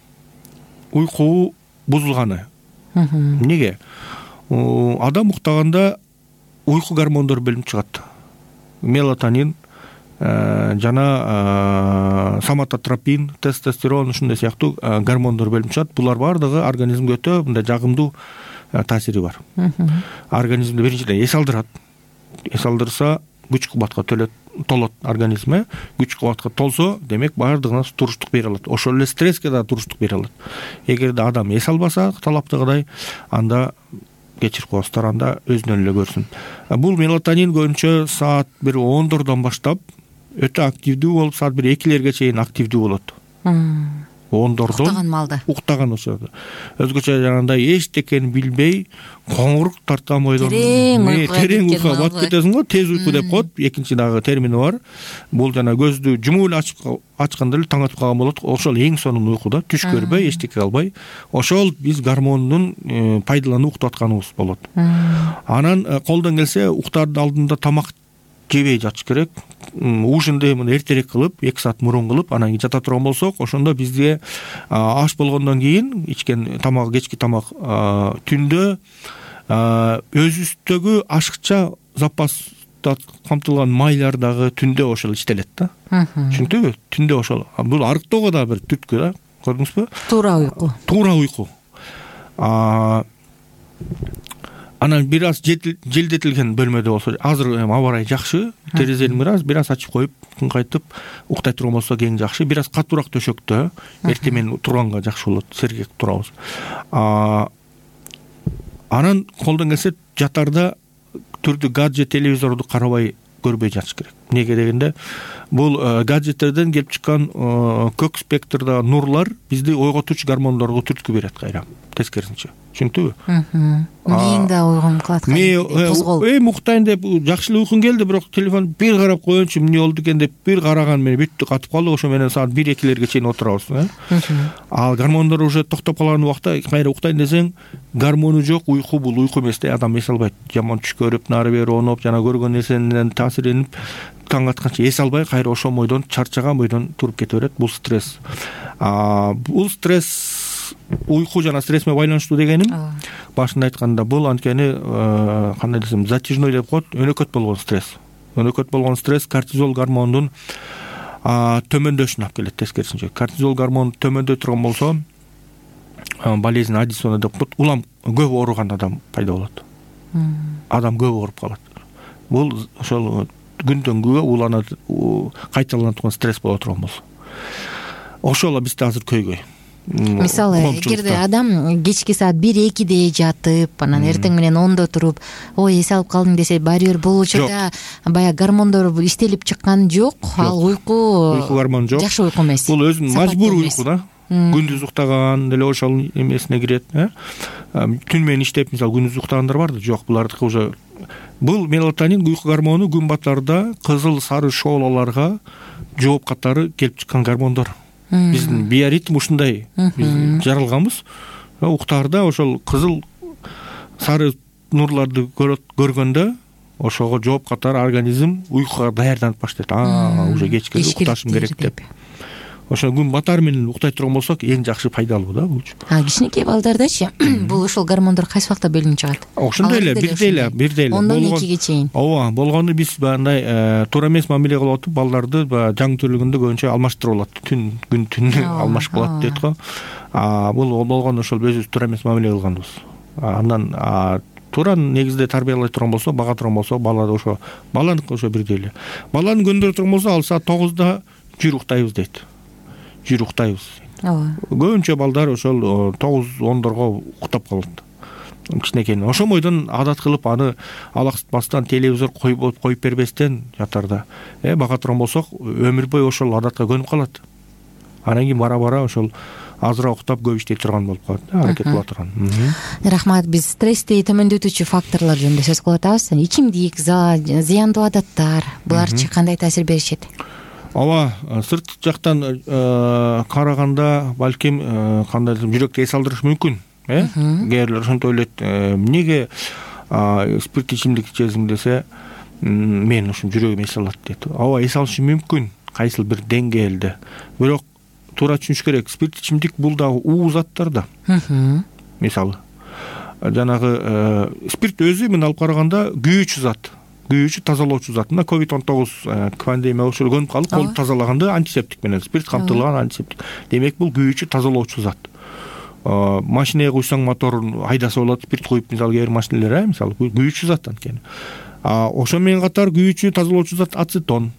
бузулганы. Неге? Адам уктаганда уйку гормондору бөлүнүп чыгат. Мелатонин жана соматотропин, тестостерон, ушундай сыяктуу гормондор бөлүнүп чыгат. Булар бардыгы организмге өтө мындай жагымдуу таасири бар. Организмди биринчиден эс алдырат. Эс алдырса күч кубатка төлөт. толот организм, күч кубатка толсо, демек баардыгына туруштук бере алат. Ошол эле стресске да туруштук бере алат. Эгерде адам эс албаса талаптагыдай, анда кечирип коесуздар, анда өзүнөн эле көрсүн. Бул мелатонин көбүнчө саат 10:00 баштап өтө активдүү болуп, саат 2:00 чейин активдүү болот. 10:00 уктаган малда. Уктаган ошол. Өзгөчө жанагындай эчтекени билбей, коңурук тарткан бойдон терең уйкуга батып кетесиң го, тез уйку деп коет. Экинчи дагы термини бар. Бул жана көздү жумуп эле ачканда эле таң атып калган болот. Ошол эң сонун уйкуда, түш көрбөй, эчтеке албай. Ошол биз гормондун пайдаланып уктап атканыбыз болот. Анан колдон келсе уктардын алдында тамак жебей жатыш керек. Ужинди мына эртерээк кылып, 2 саат мурун кылып, анан жата турган болсок, ошондо бизге аш болгондон кийин ичкен тамак, кечки тамак түндө өзүбүздөгү ашыкча запаста камтылган майлар дагы түндө ошол иштелет да. Түшүндүңүзбү? Түндө ошол. Бул арыктоого да бир түрткү да. Көрдүңүзбү? Туура уйку. Туура уйку. Анан бир аз желдетилген бөлмөдө болсо, азыр аба ырайы жакшы, терезени бир аз ачып коюп, күн кайтып уктай турган болсо эң жакшы. Бир аз катуураак төшөктө, эртемен турганга жакшы болот, сергек турабыз. Анан колдон келсе жатарда түрдүү гаджет, телевизорду карабай, көрбөй жатыш керек. Неге дегенде, бул гаджеттерден келип чыккан көк спектрдагы нурлар бизди ойготуучу гормондорго түрткү берет кайра, тескерисинче. Түшүндүңбү? Мээң да ойгонуп калат. Уктайын деп жакшы эле уйкум келди, бирок телефон бир карап коеюнчу, эмне болду экен деп бир караган менен бүттү, катып калдык. Ошо менен саат 1-2 чейин отурабыз. Ал гормондор уже токтоп калган убакта кайра уктайын десең, гормону жок уйку, бул уйку эмес да, адам эс албайт. Жаман түш көрүп, нары бери оноп, жана көргөн нерсенен таасирленип, таң атканча эс албай, кайра ошол бойдон чарчаган бойдон туруп кете берет. Бул стресс. Бул стресс уйку жана стресс менен байланыштуу дегеним, башында айтканда, бул анткени кандай десем, затяжной деп коет, өнөкөт болгон стресс. Өнөкөт болгон стресс кортизол гормондун төмөндөшүнө алып келет, тескерисинче. Кортизол гормону төмөндөй турган болсо, болезнь Аддисона деп коет, улам көп ооруган адам пайда болот. Адам көп ооруп калат. Бул ошол күндөн күнгө уланат, кайталанат турган стресс боло турган болсо. Ошол бизде азыр көйгөй. Мисалы, эгерде адам кечки саат 1-2 жатып, анан эртең менен 10 туруп, ой, эс алып калдым десе, баары бир бул учурда баягы гормондор иштелип чыккан жок, ал уйку гормон жок. Жакшы уйку эмес. Бул өзүнүн мажбур уйку да. Күндүз уктаган деле ошол эмесине кирет. Түн менен иштеп, мисалы, күндүз уктагандар бар да, жок, булардыкы уже. Бул мелатонин уйку гормону күн батарда кызыл сары шоолаларга жооп катары келип чыккан гормондор. Биздин биоритм ушундай, биз жаралганбыз. Уктаарда ошол кызыл сары нурларды көргөндө, ошого жооп катары организм уйкуга даярданып баштайт. Уже кечке укташым керек деп. Ошо күн батар менен уктай турган болсок, эң жакшы пайдалуу да бул. Кичинекей балдардачы бул ошол гормондор кайсы вакытта бөлүнүп чыгат? Ошондой эле, бирдей эле. 10-2 чейин. Ооба, болгону биз мындай туура эмес мамиле кылып атып, балдарды жаңы төрөлгөндө көбүнчө алмаштырып алат. Күн алмашып калат дейт го. Бул болгону ошол өзүбүз туура эмес мамиле кылганбыз. Андан туура негизде тарбиялай турган болсо, бага турган болсо, балада ошо баланыкы ошо бирдей эле. Баланы көндөрө турган болсо, ал саат 9-да жүр уктайбыз дейт. Жүр уктайбыз. Көбүнчө балдар ошол 9-10 уктап калат. Кичинекей. Ошол бойдон адат кылып аны алаксытпастан, телевизор коюп бербестен жатарда. Бага турган болсок, өмүр бою ошол адатка көнүп калат. Анан кийин бара-бара ошол азыраак уктап көп иштей турган болуп калат, аракет кыла турган. Рахмат. Биз стрессти төмөндөтүүчү факторлор жөнүндө сөз кылып атабыз. Ичимдик, зыяндуу адаттар, буларчы кандай таасир беришет? Ооба, сырт жактан караганда балким кандай десем, жүрөктү эс алдырышы мүмкүн, кээрлер ошентип ойлойт, эмнеге спирт ичимдик ичесиң десе, мен ушун жүрөгүм эс алат дейт. Ооба, эс алышы мүмкүн, кайсыл бир деңгээлде. Бирок туура түшүнүш керек, спирт ичимдик бул дагы уу заттар да. Мисалы, жанагы спирт өзү мен алып караганда күйүүчү зат. Күйүүчү, тазалоочу зат. Мына COVID-19 пандемия ошол көнүп калып, колду тазалаганда антисептик менен, спирт камтылган антисептик. Демек бул күйүүчү, тазалоочу зат. Машинеге куйсаң моторун айдаса болот, спирт куюп, мисалы, кээ бир машинелер, мисалы, күйүүчү зат анткени. Ошо менен катар күйүүчү, тазалоочу зат ацетон.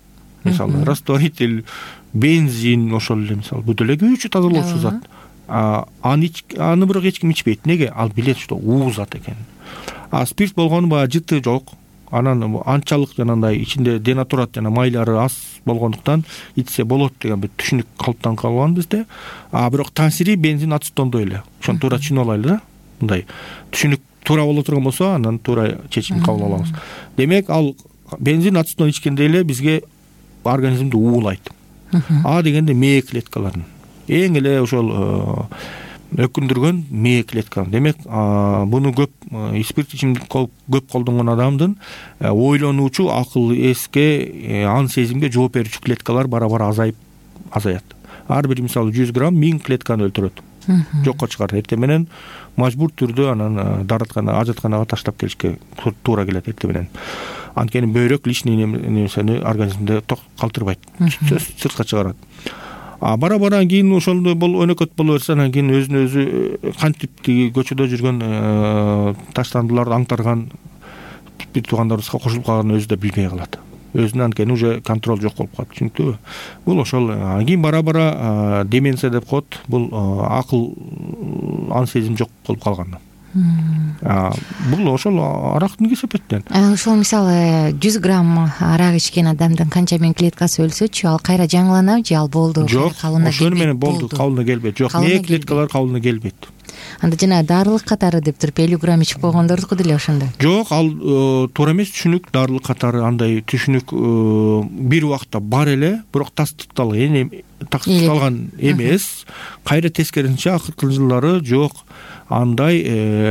мисалы растворитель, бензин, ошол эле мисалы бул деле күйүүчү тазалоочу зат. Аны бирок эч ким ичпейт. Неге? Ал билет что уу зат экенин. Спирт болгону баягы жыты жок. Анан анчалык жанагындай ичинде денатурат жана майлары аз болгондуктан ичсе болот деген бир түшүнүк калыптанып калган бизде. Бирок таасири бензин ацетондой эле. Ошону туура түшүнүп алайлы да. Мындай түшүнүк туура боло турган болсо, анан туура чечим кабыл алабыз. Демек, ал бензин ацетон ичкенде эле бизге организмди уулайт. Дегенде мээ клеткаларын эң эле ошол өкүндүргөн мээ клеткалары. Демек, буну көп спирт ичимдик көп колдонгон адамдын ойлонуучу, акыл эске, ан сезимге жооп берүүчү клеткалар бара-бара азаят. Ар бир мисалы 100 грамм 1000 клетканы өлтүрөт. Жокко чыгарат. Эртең менен мажбур түрдө анан дараткана, ажатканага таштап келишке туура келет эртең менен. Анткени бөйрөк лишний нерсени организмде калтырбайт, сыртка чыгарат. Бара-бара кийин ошол бул өнөкөт боло берсе, анан кийин өзүнө өзү кантип көчөдө жүргөн таштандыларды аңтарган бир туугандарыбызга кошулуп калганын өзү да билбей калат. Өзүнө анткени уже контроль жок болуп калат, түшүнүктүүбү? Бул ошол кийин бара-бара деменция деп коет. Бул акыл ан сезим жок болуп калган. Бул ошол арактын кесепетинен. Ошол мисалы 100 грамм арак ичкен адамдын канча миң клеткасы өлсөчү, ал кайра жаңыланабы же ал болду? Жок, ошону менен болду, кабылына келбейт. Жок, мээ клеткалар кабылына келбейт. Анда жана дарылык катары деп туруп 50 грамм ичип койгондордуку деле ошондой. Жок, ал туура эмес түшүнүк, дарылык катары андай түшүнүк бир убакта бар эле, бирок тастыкталган эмес. Кайра тескерисинче акыркы жылдары жок, андай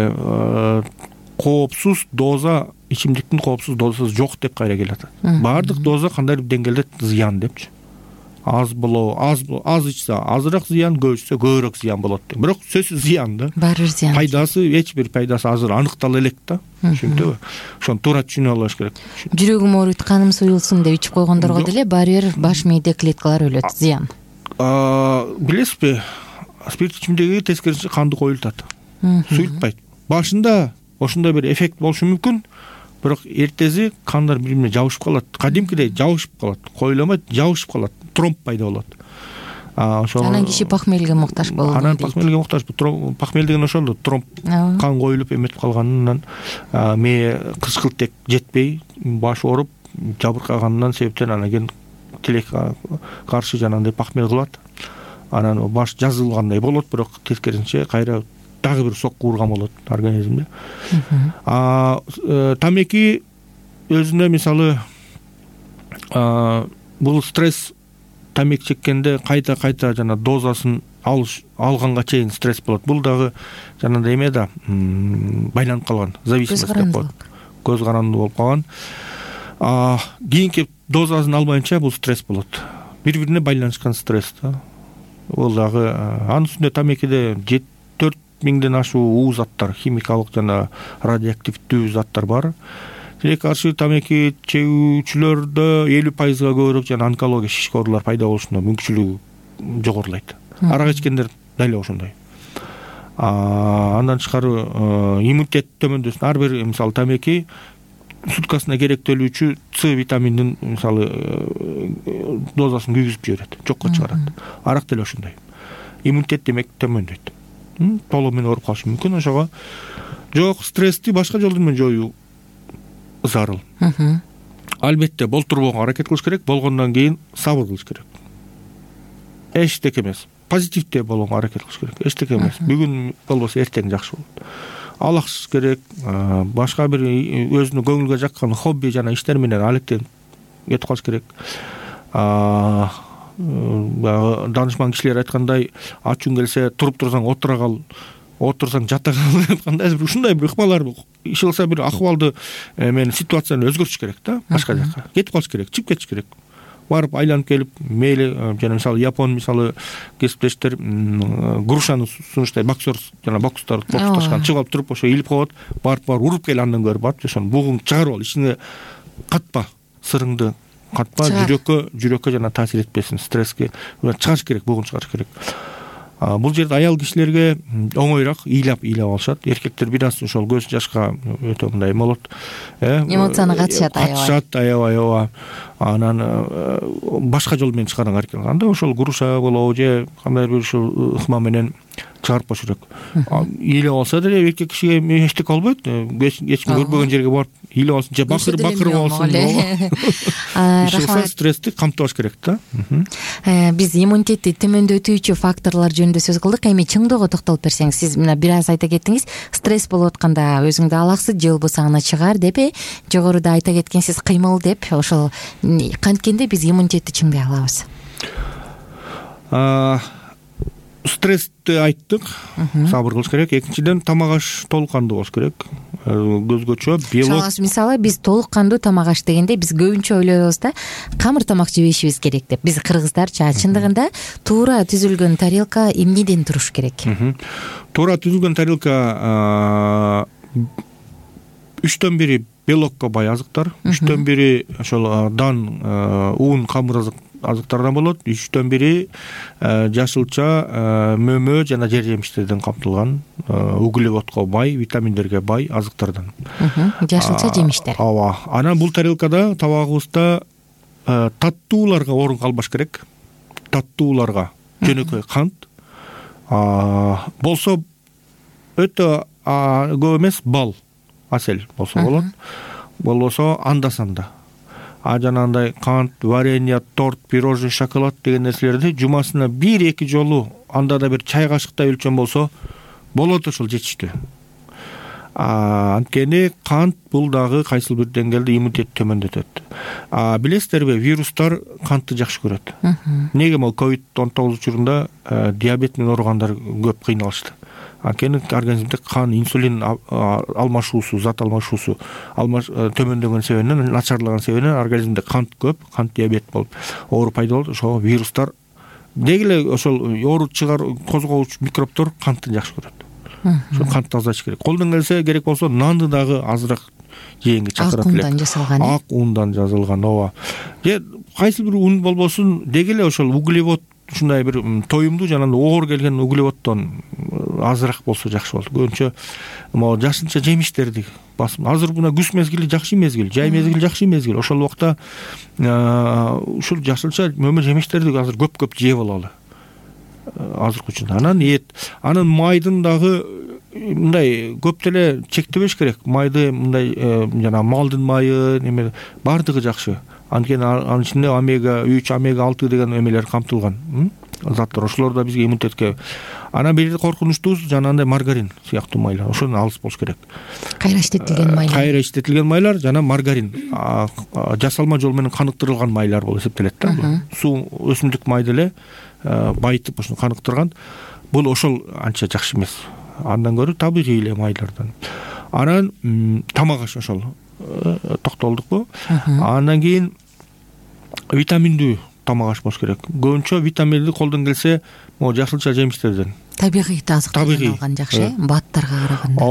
коопсуз доза, ичимдиктин коопсуз дозасы жок деп кайра келет. Баардык доза кандайдыр деңгээлде зыян депчи. Аз ичсе азыраак зыян, көп ичсе көбүрөөк зыян болот. Бирок сөзсүз зыян да. Баары зыян. Пайдасы, эч бир пайдасы азыр аныктала элек да. Түшүнүктүбү? Ошону туура түшүнүп алыш керек. Жүрөгүм ооруйт, каным суюлсун деп ичип койгондорго деле баары бир баш мээде клеткалар өлөт, зыян. Билесизби, спирт ичимдиги тескерисинче канды коюлтат. Суюлтпайт. Башында ошондой бир эффект болушу мүмкүн, бирок эртеси кандар бири-бирине жабышып калат. Кадимкидей жабышып калат, коюламайт, жабышып калат, тромб пайда болот. Анан киши похмельге муктаж болот. Анан похмельге муктаж. Похмель деген ошол тромб кан коюлуп эметип калганынан мээ кычкылтек жетпей, баш ооруп, жабыркаганынан себептен анан кийин тилекке каршы жанагындай похмель кылат. Анан баш жазылгандай болот, бирок тескерисинче кайра дагы бир сокку урган болот организмде. Тамеки өзүнө мисалы бул стресс, тамеки чеккенде кайта жана дозасын алганга чейин стресс болот. Бул дагы жанагындай эме да, байланып калган, зависимость деп коет. Көз карандуу болуп калган. Кийинки дозасын албайынча бул стресс болот. Бири-бирине байланышкан стресс да. Бул дагы анын үстүндө тамекиде 4000ден ашуу уу заттар, химикалык жана радиоактивдүү заттар бар. Тилекке каршы тамеки чегүүчүлөрдө 50% көбүрөөк жана онкология, шишик оорулар пайда болушуна мүмкүнчүлүгү жогорулайт. Арак ичкендер дали ошондой. Андан тышкары иммунитет төмөндөсүн. Ар бир мисалы тамеки суткасына керектөлүүчү С витаминдин мисалы дозасын күйгүзүп жиберет, жокко чыгарат. Арак деле ошондой. Иммунитет демек төмөндөйт. Толугу менен ооруп калышы мүмкүн. Ошого жок, стрессти башка жолдор менен жоюу зарыл. Албетте болтурбоого аракет кылыш керек, болгондон кийин сабыр кылыш керек. Эчтеке эмес, позитивдүү болгонго аракет кылыш керек. Эчтеке эмес. Бүгүн болбосо эртең жакшы болот. Алаксыз керек, башка бир өзүнө көңүлгө жаккан хобби жана иштер менен алектенип кетип калыш керек. Данышман кишилер айткандай, ачууң келсе туруп турсаң отура кал, отурсаң жата кал деп кандай ушундай бир ыкмалар иш кылса бир акыбалды мен ситуацияны өзгөртүш керек да, башка жакка кетип калыш керек, чыгып кетиш керек. Барып айланып келип, мейли жана мисалы Япон мисалы кесиптештер грушаны сунуштайт, боксер жана бокстар боксташкан чыгып алып туруп ошо илип коет, барып уруп кел, андан көрүп барып ошону бугуң чыгарып ал, ичине катпа, сырыңды катпа, жүрөккө жана таасир этпесин, стресске чыгарыш керек, бугун чыгарыш керек. Бул жерде аял кишилерге оңоюраак ыйлап алышат. Эркектер бир аз ошол көз жашка өтө мындай болот. Эмоцияны катышат аябай. Анан башка жол менен чыгарганга аракет кылганда ошол груша болобу же кандайдыр бир ушул ыкма менен чыгарып коюш керек. Ыйлап алса деле эркек кишиге эчтеке болбойт. Эч ким көрбөгөн жерге барып ыйлап алсын же бакырып алсын. Ушул стрессти камтыбаш керек да. Биз иммунитетти төмөндөтүүчү факторлор жөнүндө сөз кылдык. Эми чыңдоого токтолуп берсеңиз, сиз мына бир аз айта кеттиңиз, стресс болуп атканда өзүңдү алаксыз же болбосо аны чыгар депи, жогоруда айта кеткенсиз кыймыл деп. Ошол канткенде биз иммунитетти чыңдай алабыз? Стрессти айттык, сабыр кылыш керек. Экинчиден тамак аш толук кандуу болуш керек. Көзгөчө белок. Мисалы биз толук кандуу тамак аш дегенде биз көбүнчө ойлойбуз да, камыр тамак жебешибиз керек деп. Биз кыргыздарча чындыгында туура түзүлгөн тарелка эмнеден туруш керек? Туура түзүлгөн тарелка 1/3 белокко бай азыктар, 1/3 ошол дан, уун, камыр азыктардан болот, 1/3 жашылча, мөмө жана жер жемиштерден камтылган, углеводко бай, витаминдерге бай азыктардан. Жашылча жемиштер. Ооба. Анан бул тарелкада табагыбызда таттууларга орун калбаш керек. Таттууларга жөнөкөй кант болсо өтө көп эмес, бал, асел болсо болот. Болбосо анда-санда. Жанагындай кант, варенье, торт, пирожный, шоколад деген нерселерди жумасына 1-2 жолу анда да бир чай кашыктай өлчөм болсо болот, ошол жетиштүү. Анткени кант бул дагы кайсыл бир деңгээлде иммунитетти төмөндөтөт. Билесиздерби, вирустар кантты жакшы көрөт. Неге могу COVID-19 учурунда диабет менен ооругандар көп кыйналышты. Анткени организмде кан, инсулин алмашуусу, зат алмашуусу төмөндөгөн себебинен, начарлаган себебинен организмде кант көп, кант диабет болуп оору пайда болот. Ошо вирустар деги эле ошол оору козгоочу микробтор кантты жакшы көрөт. Ошо кантты азайтыш керек. Колдон келсе, керек болсо нанды дагы азыраак жегенге чакырат элек. Ак ундан жасалган. Ак ундан жазылган, ооба. Же кайсы бир ун болбосун, деги эле ошол углевод ушундай бир тоюмдуу жана оор келген углеводдон азыраак болсо жакшы болот. Көбүнчө могу жашылча жемиштерди басым. Азыр мына күз мезгили жакшы мезгил, жай мезгили жакшы мезгил. Ошол убакта ушул жашылча мөмө жемиштерди азыр көп жеп алалы. Азыркы учурда. Анан майдын дагы мындай көп деле чектебеш керек. Майды мындай жана малдын майы, неме бардыгы жакшы. Анткени анын ичинде омега 3, омега 6 деген эмелер камтылган. Заттар ошолор да бизге иммунитетке. Анан бир коркунучтуу жанагындай маргарин сыяктуу майлар, ошону алыс болуш керек. Кайра иштетилген майлар жана маргарин жасалма жол менен каныктырылган майлар болуп эсептелет да. Суу өсүмдүк майды эле байытып ошону каныктырган. Бул ошол анча жакшы эмес. Андан көрө табигый эле майлардан. Анан тамак аш ошол токтолдукпу? Андан кийин витаминдүү тамак аш болуш керек. Көбүнчө витаминди колдон келсе, могу жашылча жемиштерден. Табигый азыктардан алган жакшы, баттарга караганда.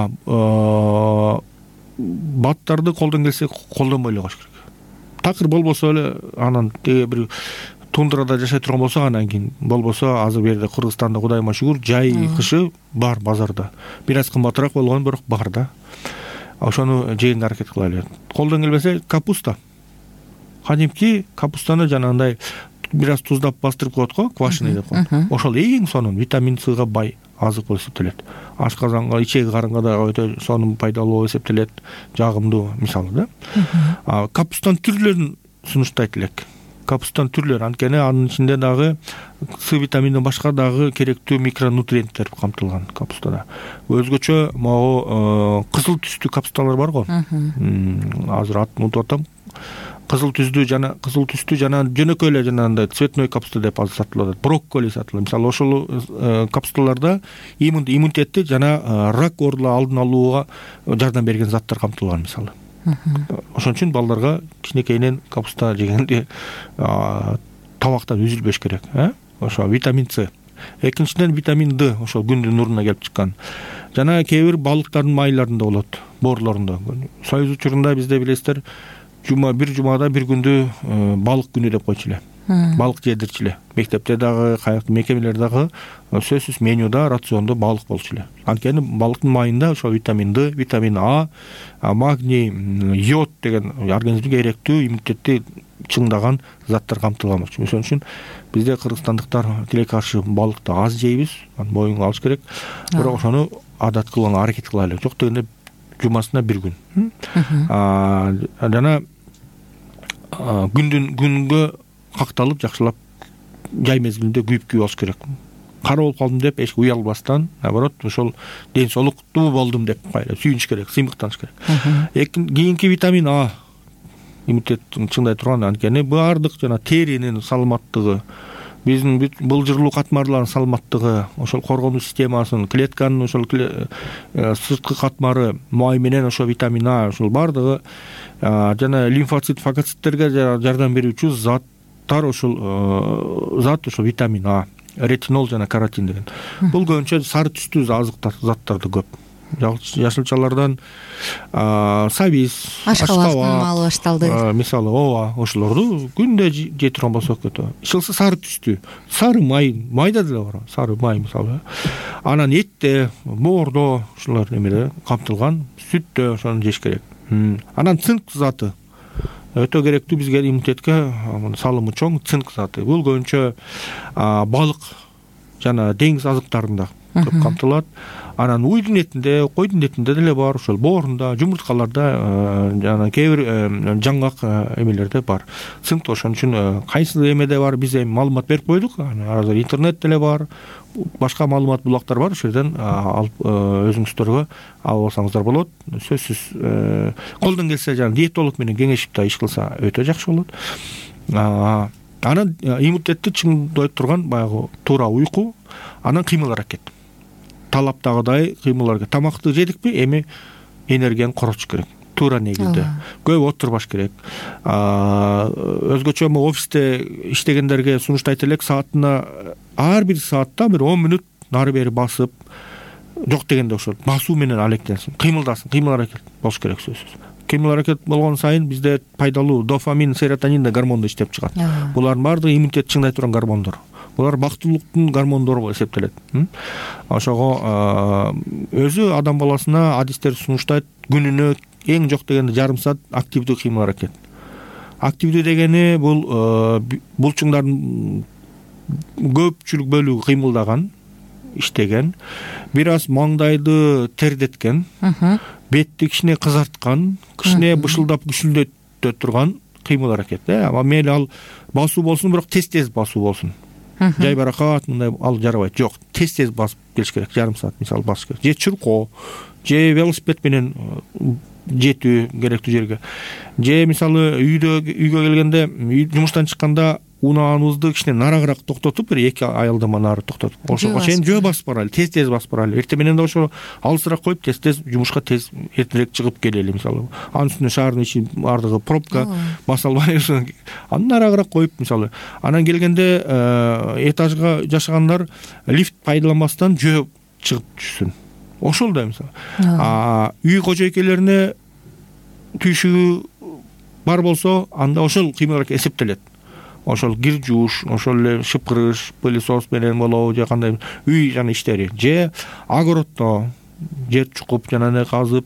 Ооба. Баттарды колдон келсе колдонбой эле коюш керек. Такыр болбосо эле анан теге бир тундрада жашай турган болсо анан кийин, болбосо азыр берде Кыргызстанда Кудайыма шүгүр жай кышы бар базарда. Бир аз кымбатыраак болгон бирок бар да. Ошону жегенге аракет кылайлы. Колдон келбесе капуста. Кадимки капустаны жанагындай бир аз туздап бастырып коет го, квашеный деп коет. Ошол эң сонун витамин С-га бай азык болуп эсептелет. Ашказанга, ичеги карынга да өтө сонун пайдалуу болуп эсептелет, жагымдуу мисалы да. Капустанын түрлөрүн сунуштайт элек. Капустанын түрлөрү, анткени анын ичинде дагы С витамининен башка дагы керектүү микронутриенттер камтылган капустада. Өзгөчө могу кызыл түстүү капусталар бар го. Азыр атын унутуп атам. Кызыл түстүү жана жөнөкөй эле жанагындай цветной капуста деп азыр сатылат. Брокколи сатылат. Мисалы ошол капусталарда иммунитетти жана рак ооруларын алдын алууга жардам берген заттар камтылган мисалы. Ошон үчүн балдарга кичинекейинен капуста жегенде табактан үзүлбөш керек. Ошо витамин С. Экинчиден витамин Д, ошол күндүн нуруна келип чыккан. Жана кээ бир балыктардын майларында болот, боорлорунда. Союз учурунда бизде билесиздер, бир жумада бир күндү балык күнү деп койчу эле. балык жедирчү эле. Мектепте дагы, кайсы мекемелер дагы сөзсүз менюда, рациондо балык болчу эле. Анткени балыктын майында ошо витамин Д, витамин А, магний, йод деген организмге керектүү иммунитетти чыңдаган заттар камтылган болчу. Ошон үчүн бизде кыргызстандыктар тилекке каршы балыкты аз жейбиз, боюңга алыш керек. Бирок ошону адат кылганга аракет кылайлы. Жок дегенде жумасына бир күн. Жана күнгө какталып жакшылап жай мезгилинде күйүп алыш керек. Кара болуп калдым деп эч уялбастан, наоборот, ошол ден соолуктуу болдум деп сүйүнүш керек, сыймыктаныш керек. Кийинки витамин А иммунитеттин чыңдай турган, анткени баардык жана теринин саламаттыгы, биздин былжырлуу катмарлардын саламаттыгы, ошол коргонуу системасын, клетканын ошол сырткы катмары, май менен ошо витамин А, ошол баардыгы жана лимфоцит, фагоциттерге жардам берүүчү заттар, ошол витамин А, ретинол жана каротин деген. Бул көбүнчө сары түстүү заттарды көп. Жашылчалардан сабиз, ашкабактын маалы башталды. Мисалы, ошолорду күндө жей турган болсок кетет. Ишылса сары түстүү, сары майда деле бар. Сары май мисалы. Анан этте, боордо ушулар немеде камтылган, сүттө ошону жеш керек. Анан цинк заты өтө керектүү бизге, иммунитетке салымы чоң цинк заты. Бул көбүнчө балык жана деңиз азыктарында көп камтылат. Анан уйдун этинде, койдун этинде деле бар, ошол боорунда, жумурткаларда жана кээ бир жаңгак эмелерде бар. Цинк ошон үчүн кайсы эмеде бар, биз эми маалымат берип койдук. Азыр интернет деле бар, башка маалымат булактар бар, ошол жерден алып өзүңүздөргө алып алсаңыздар болот. Сөзсүз колдон келсе жана диетолог менен кеңешип да иш кылса өтө жакшы болот. Анан иммунитетти чыңдай турган баягы туура уйку, анан кыймыл аракет. Талаптагыдай кыймыл аракет. Тамакты жедикпи, эми энергияны коротуш керек. Туура негизде. Көп отурбаш керек. Өзгөчө офисте иштегендерге сунуштайт элек, саатына ар бир саатта бир 10 мүнөт нары бери басып, жок дегенде ошол басуу менен алектенсин, кыймылдасын, кыймыл аракет болуш керек сөзсүз. Кыймыл аракет болгон сайын бизде пайдалуу дофамин, серотонин да гормондор иштеп чыгат. Булардын баардыгы иммунитет чыңдай турган гормондор. Булар бактылуулуктун гормондору болуп эсептелет. Ошого өзү адам баласына адистер сунуштайт, күнүнө эң жок дегенде жарым саат активдүү кыймыл аракет. Активдүү дегени бул булчуңдардын көпчүлүк бөлүгү кыймылдаган, иштеген, бир аз маңдайды тердеткен, бетти кичине кызарткан, кичине бышылдап күшүлдөтө турган кыймыл аракет. Мейли ал басуу болсун, бирок тез басуу болсун. Жай баракат мындай ал жарабайт. Жок, тез басып келиш керек, жарым саат мисалы басыш керек. Же чуркоо, же велосипед менен жетүү керектүү жерге. Же мисалы үйгө келгенде, жумуштан чыкканда унааныбызды кичине нарагыраак токтотуп, бир 2 аялдама нары токтотуп, ошого чейин жөө басып баралы, тез басып баралы. Эртең менен да ошо алысыраак коюп, тез жумушка тез эртерээк чыгып келели мисалы. Анын үстүнө шаардын ичи бардыгы пробка, баса албай, аны нарагыраак коюп мисалы. Анан келгенде этажга жашагандар лифт пайдаланбастан жөө чыгып түшсүн. Ошол да мисалы. Үй кожойкелерине түйшүгү бар болсо, анда ошол кыймыл аракет эсептелет. Ошол кир жууш, ошол эле шыпкырыш, пылесос менен болобу, же кандай үй жана иштери, же огороддо жер чукуп жана не казып,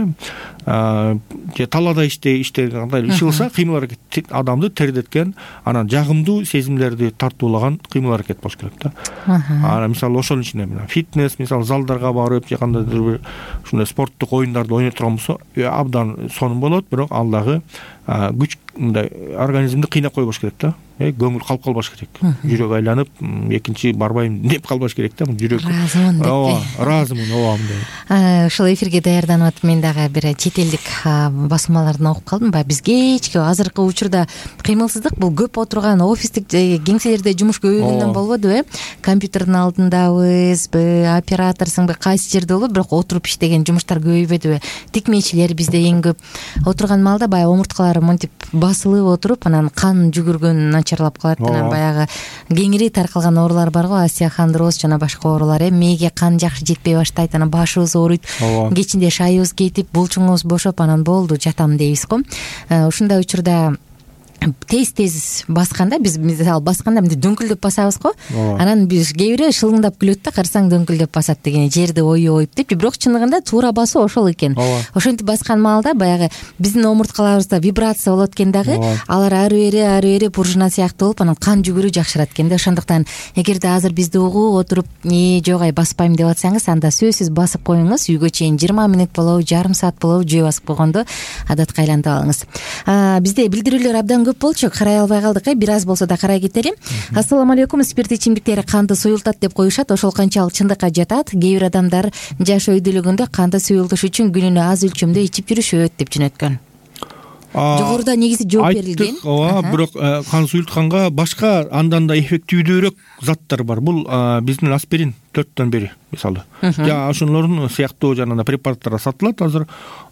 же талаада иштегендей ишылса, кыймыл аракет адамды тердеткен, анан жагымдуу сезимдерди тартуулаган кыймыл аракет болуш керек да. Анан мисалы ошонун ичинде фитнес, мисалы залдарга барып, же кандайдыр бир ушундай спорттук оюндарды ойной турган болсо, абдан сонун болот, бирок ал дагы күч мындай организмди кыйнап койбош керек да. Көңүл калып калбаш керек. Жүрөк айланып, экинчи барбайм деп калбаш керек да. Жүрөк разымын деп. Разымын, мындай. Ошол эфирге даярданып атып мен дагы бир четелдик басмалардан окуп калдым. Биз кечки азыркы учурда кыймылсыздык бул көп отурган офистик кеңселерде жумуш көбөйгөндөн болбодубу? Компьютердин алдындабыз, операторсуңбу, кайсы жерде болот, бирок отуруп иштеген жумуштар көбөйбөдүбү? Тикмечилер бизде эң көп. Отурган маалда баягы омурткалары монтип басылып отуруп, анан кан жүгүргөн начарлап калат, анан баягы кеңири таркалган оорулар бар го, остеохондроз жана башка оорулар. Мээге кан жакшы жетпей баштайт, анан башыбыз ооруйт, кечинде шайыбыз кетип, булчуңубуз бошоп, анан болду, жатам дейбиз го. Ушундай учурда тез басканда биз мисалы басканда мынтип дөңкүлдөп басабыз го, анан биз кээ бири шылыңдап күлөт да, карасаң дөңкүлдөп басат деген, жерди оюп депчи, бирок чындыгында туура басуу ошол экен. Ошентип баскан маалда баягы биздин омурткаларыбызда вибрация болот экен дагы, алар ары бери пружина сыяктуу болуп, анан кан жүгүрүү жакшырат экен да. Ошондуктан эгерде азыр бизди угуп отуруп жок ай баспайм деп атсаңыз, анда сөзсүз басып коюңуз. Үйгө чейин 20 мүнөт болобу, жарым саат болобу жөө басып койгонду адатка айлантып алыңыз. Бизде билдирүүлөр абдан көп болчу, карай албай калдык. Бир аз болсо да карай кетели. Ассаламу алейкум. Спирт ичимдиктер канды суюлтат деп коюшат. Ошол канчалык чындыкка жатат? Кээ бир адамдар жаш өйдөлүгүндө канды суюлтуш үчүн күнүнө аз өлчөмдө ичип жүрүшөт деп жөнөткөн. Жогоруда негизи жооп берилген. Ооба, бирок кан суюлтканга башка андан да эффективдүүрөөк заттар бар. Бул биздин аспирин 4төн бири мисалы. Я ошолордун сыяктуу жанагы препараттар сатылат азыр.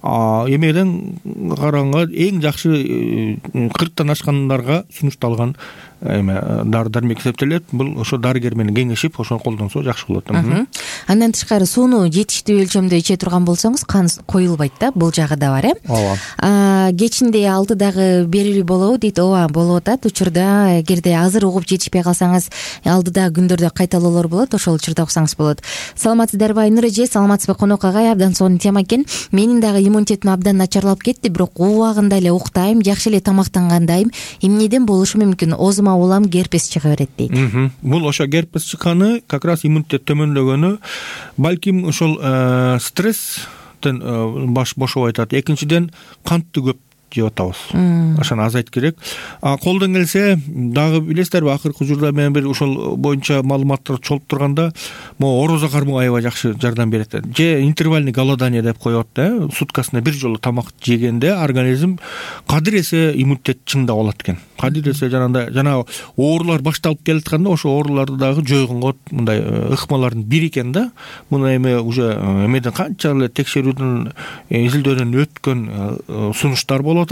Эмеден караганга эң жакшы 40тан ашкандарга сунушталган дары-дармек эсептелет. Бул ошо дарыгер менен кеңешип, ошону колдонсо жакшы болот. Андан тышкары сууну жетиштүү өлчөмдө иче турган болсоңуз кан коюлбайт да, бул жагы да бар, Ооба. Кечинде 6дагы берилүү болобу дейт. Ооба, болуп атат. Учурда эгерде азыр угуп жетишпей калсаңыз, алдыдагы күндөрдө кайталоолор болот, ошол учурда уксаңыз болот. Саламатсыздарбы Айнур эже? Саламатсызбы конок агай? Абдан сонун тема экен. Менин дагы иммунитетим абдан начарлап кетти, бирок убагында эле уктайм, жакшы эле тамактангандайм. Эмнеден болушу мүмкүн? Озума улам герпес чыга берет дейт. Бул ошо герпес чыкканы как раз иммунитет төмөндөгөнү, балким ошол стресстен бошоп айтат. Экинчиден кантты көп жеп атабыз. Ошону азайтып керек. Колдон келсе, дагы билесиздерби, акыркы учурда мен бир ошол боюнча маалыматтар чолуп турганда, могу орозо кармоо аябай жакшы жардам берет. Же интервальный голодание деп коет да, суткасына бир жолу тамак жегенде организм кадыр эсе иммунитет чыңдап алат экен. Кадыр эсе жанагы оорулар башталып келатканда, ошо ооруларды дагы жойгонго мындай ыкмалардын бири экен да. Муну эми уже эмеден канча эле текшерүүдөн, изилдөөнөн өткөн сунуштар болот.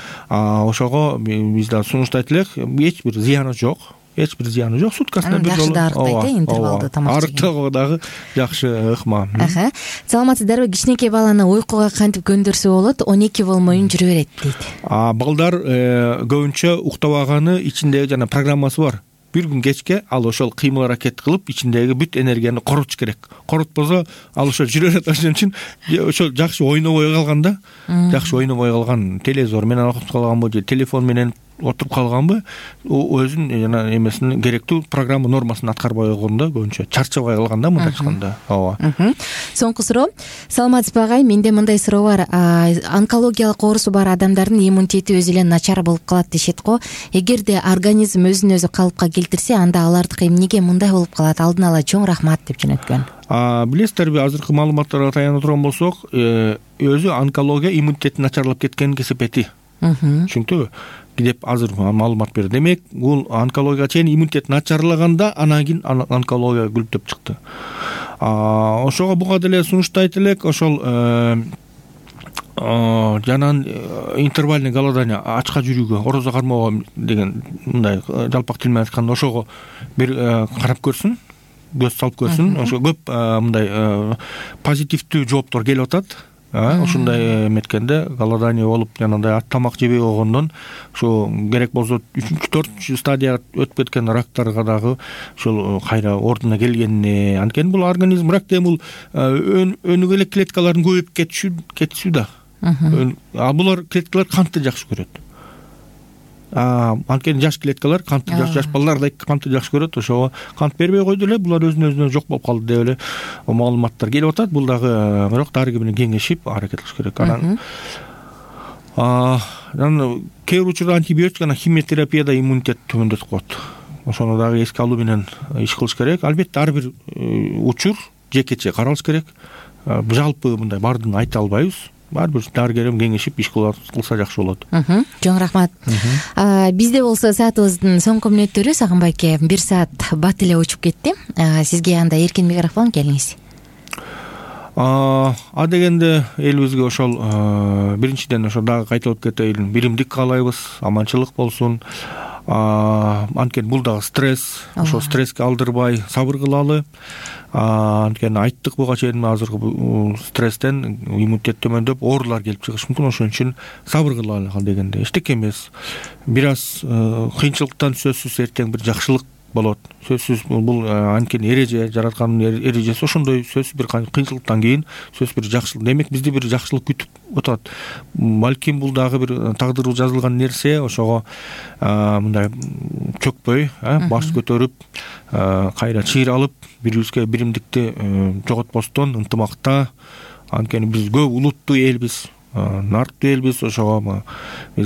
Ошого биз да сунуштайт элек, эч бир зыяны жок. Суткасына бир жолу. Арыктайт, интервалды тамак жеген. Арыктоого дагы жакшы ыкма. Саламатсыздарбы? Кичинекей баланы уйкуга кантип көндүрсө болот? 12 болмоюн жүрө берет дейт. Балдар көбүнчө уктабаганы ичиндеги жана программасы бар. Бир күн кечке ал ошол кыймыл аракет кылып, ичиндеги бүт энергияны коротуш керек. Коротпосо ал ошо жүрө берет. Ошон үчүн ошо жакшы ойнобой калганда, телевизор менен окуп калганбы же телефон менен отуруп калганбы, өзүнүн жана эмесин керектүү программа нормасын аткарбай койгондо көбүнчө чарчабай калганда, мындай айтканда. Ооба. Соңку суроо. Саламатсызбы агай? Менде мындай суроо бар. Онкологиялык оорусу бар адамдардын иммунитети өзү эле начар болуп калат дешет го. Эгерде организм өзүн өзү калыпка келтирсе, анда алардыкы эмнеге мындай болуп калат? Алдын ала чоң рахмат деп жөнөткөн. Билесиздерби, азыркы маалыматтарга таяна турган болсок, өзү онкология иммунитети начарлап кеткенин кесепети. Түшүнүктүбү? Деп азыр маалымат берди. Демек, бул онкология чейин иммунитет начарлаганда, анан кийин онкология гүлдөп чыкты. Ошого буга деле сунуштайт элек, ошол жанан интервальный голодание, ачка жүрүүгө, орозо кармоого деген мындай жалпак тил менен айтканда ошого бир карап көрсүн, көз салып көрсүн. Ошо көп мындай позитивдүү жооптор келип атат. Ушундай эметкенде голодание болуп, жанагындай тамак жебей койгондон, ошо керек болсо 3-4 стадия өтүп кеткен рактарга дагы ошол кайра ордуна келгенине. Анткени бул организм рак деген бул өнүгө элек клеткалардын көбөйүп кетишү да. Булар клеткалар кантты жакшы көрөт. Анткени жаш клеткалар кантты жаш балалардай кантты жакшы көрөт. Ошого кант бербей койду эле, булар өзүнө жок болуп калды деп эле маалыматтар келип атат. Бул дагы бирок дарыгер менен кеңешип аракет кылыш керек. Анан кээ бир учурда антибиотик жана химиотерапияда иммунитет төмөндөтүп коет. Ошону дагы эске алуу менен иш кылыш керек. Албетте ар бир учур жекече каралыш керек. Жалпы мындай баардыгын айта албайбыз. Бар бир дарыгер кеңешип иш кылса жакшы болот. Жоң рахмат. Бизде болсо саатыбыздын соңку мүнөттөрү Сагын байке 1 саат бат эле учуп кетти. Сизге анда эркен микрофон, келиңиз. Дегенде элибизге ошол биринчиден ошо дагы кайталап кетейин, биримдик каалайбыз, аманчылык болсун. Анткени бул дагы стресс, ошо стресске алдырбай сабыр кылалы. Анткени айттык буга чейин азыркы стресстен иммунитет төмөндөп оорулар келип чыгышы мүмкүн. Ошон үчүн сабыр кылалы дегенде эчтеке эмес. Бир аз кыйынчылыктан сөзсүз эртең бир жакшылык болот. Сөзсүз бул анткени эреже, жараткандын эрежеси ошондой. Сөзсүз бир кыйынчылыктан кийин сөзсүз бир жакшылык. Демек бизди бир жакшылык күтүп атат. Балким бул дагы бир тагдыры жазылган нерсе. Ошого мындай чөкпөй, баш көтөрүп, кайра чыйыр алып, бирибизге биримдикти жоготпостон ынтымакта. Анткени биз көп улуттуу элбиз, нарттуу элбиз. Ошого биз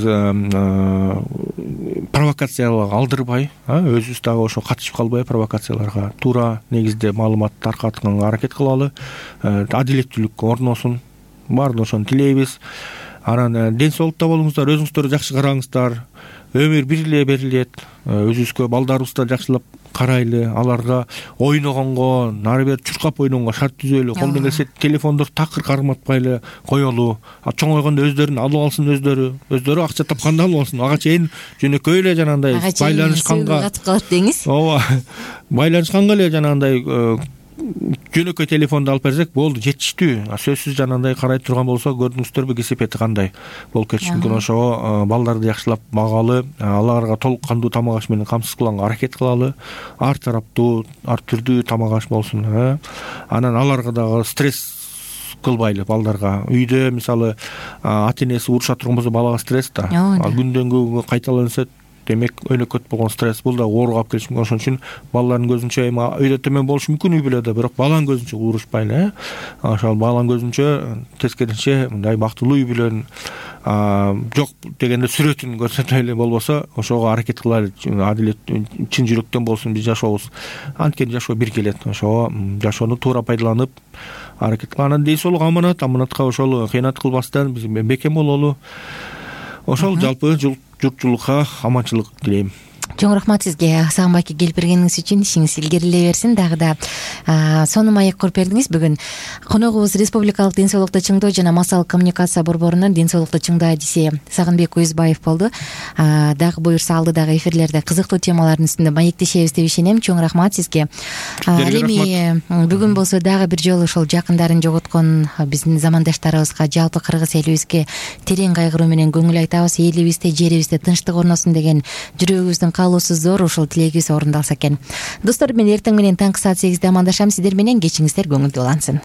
провокацияларга алдырбай, өзүбүз дагы ошо катышып калбай провокацияларга туура негизде маалымат таркатканга аракет кылалы. Адилеттүүлүк орносун. Баардыгы ошону тилейбиз. Анан ден соолукта болуңуздар, өзүңүздөргө жакшы караңыздар. Өмүр бир эле берилет. Өзүбүзгө балдарыбызды жакшылап карайлы, аларга ойногонго, нары бери чуркап ойногонго шарт түзөлү. Колдон келсе телефондорду такыр карматпайлы коелу. Чоңойгондо өздөрүн алып алсын, өздөрү акча тапканда алып алсын. Ага чейин жөнөкөй эле жанагындай байланышканга катып калат деңиз. Ооба. Байланышканга эле жанагындай жөнөкөй телефонду алып берсек болду, жетиштүү. Сөзсүз жанагындай карай турган болсо, көрдүңүздөрбү кесепети кандай болуп кетиши мүмкүн. Ошого балдарды жакшылап багалы, аларга толук кандуу тамак аш менен камсыз кылганга аракет кылалы. Ар тараптуу, ар түрдүү тамак аш болсун. Анан аларга дагы стресс кылбайлы балдарга. Үйдө мисалы ата энеси уруша турган болсо балага стресс да. Күндөн күнгө кайталанса, демек өнөкөт болгон стресс бул да ооруга алып келиши мүмкүн. Ошон үчүн балалардын көзүнчө эми үйдө төмөн болушу мүмкүн үй бүлөдө, бирок баланын көзүнчө урушпайлы. Ошол баланын көзүнчө тескерисинче мындай бактылуу үй бүлөнүн жок дегенде сүрөтүн көрсөтөлү болбосо, ошого аракет кылайлы. Адилет чын жүрөктөн болсун биз жашообуз. Анткени жашоо бир келет. Ошого жашоону туура пайдаланып аракет кылган. Ден соолук аманат, аманатка ошол кыянат кылбастан биз бекем бололу. Ошол жалпы журтчулукка аманчылык тилейм. Чоң рахмат сизге Сагынбайке келип бергениңиз үчүн. Ишиңиз илгерилей берсин. Дагы да сонун маек куруп бердиңиз. Бүгүн коногубуз Республикалык ден соолукту чыңдоо жана массалык коммуникация борборунун ден соолукту чыңдоо адиси Сагынбек Өзбаев болду. Дагы буюрса алдыдагы эфирлерде кызыктуу темалардын үстүндө маектешебиз деп ишенем. Чоң рахмат сизге. Эми бүгүн болсо дагы бир жолу ошол жакындарын жоготкон биздин замандаштарыбызга, жалпы кыргыз элибизге терең кайгыруу менен көңүл айтабыз. Элибизде, жерибизде тынчтык орносун деген жүрөгүбүздүн каалоосу зор. Ушул тилегибиз орундалса экен. Достор, мен эртең менен таңкы саат 8де амандашам. Сиздер менен кечиңиздер көңүлдүү улансын.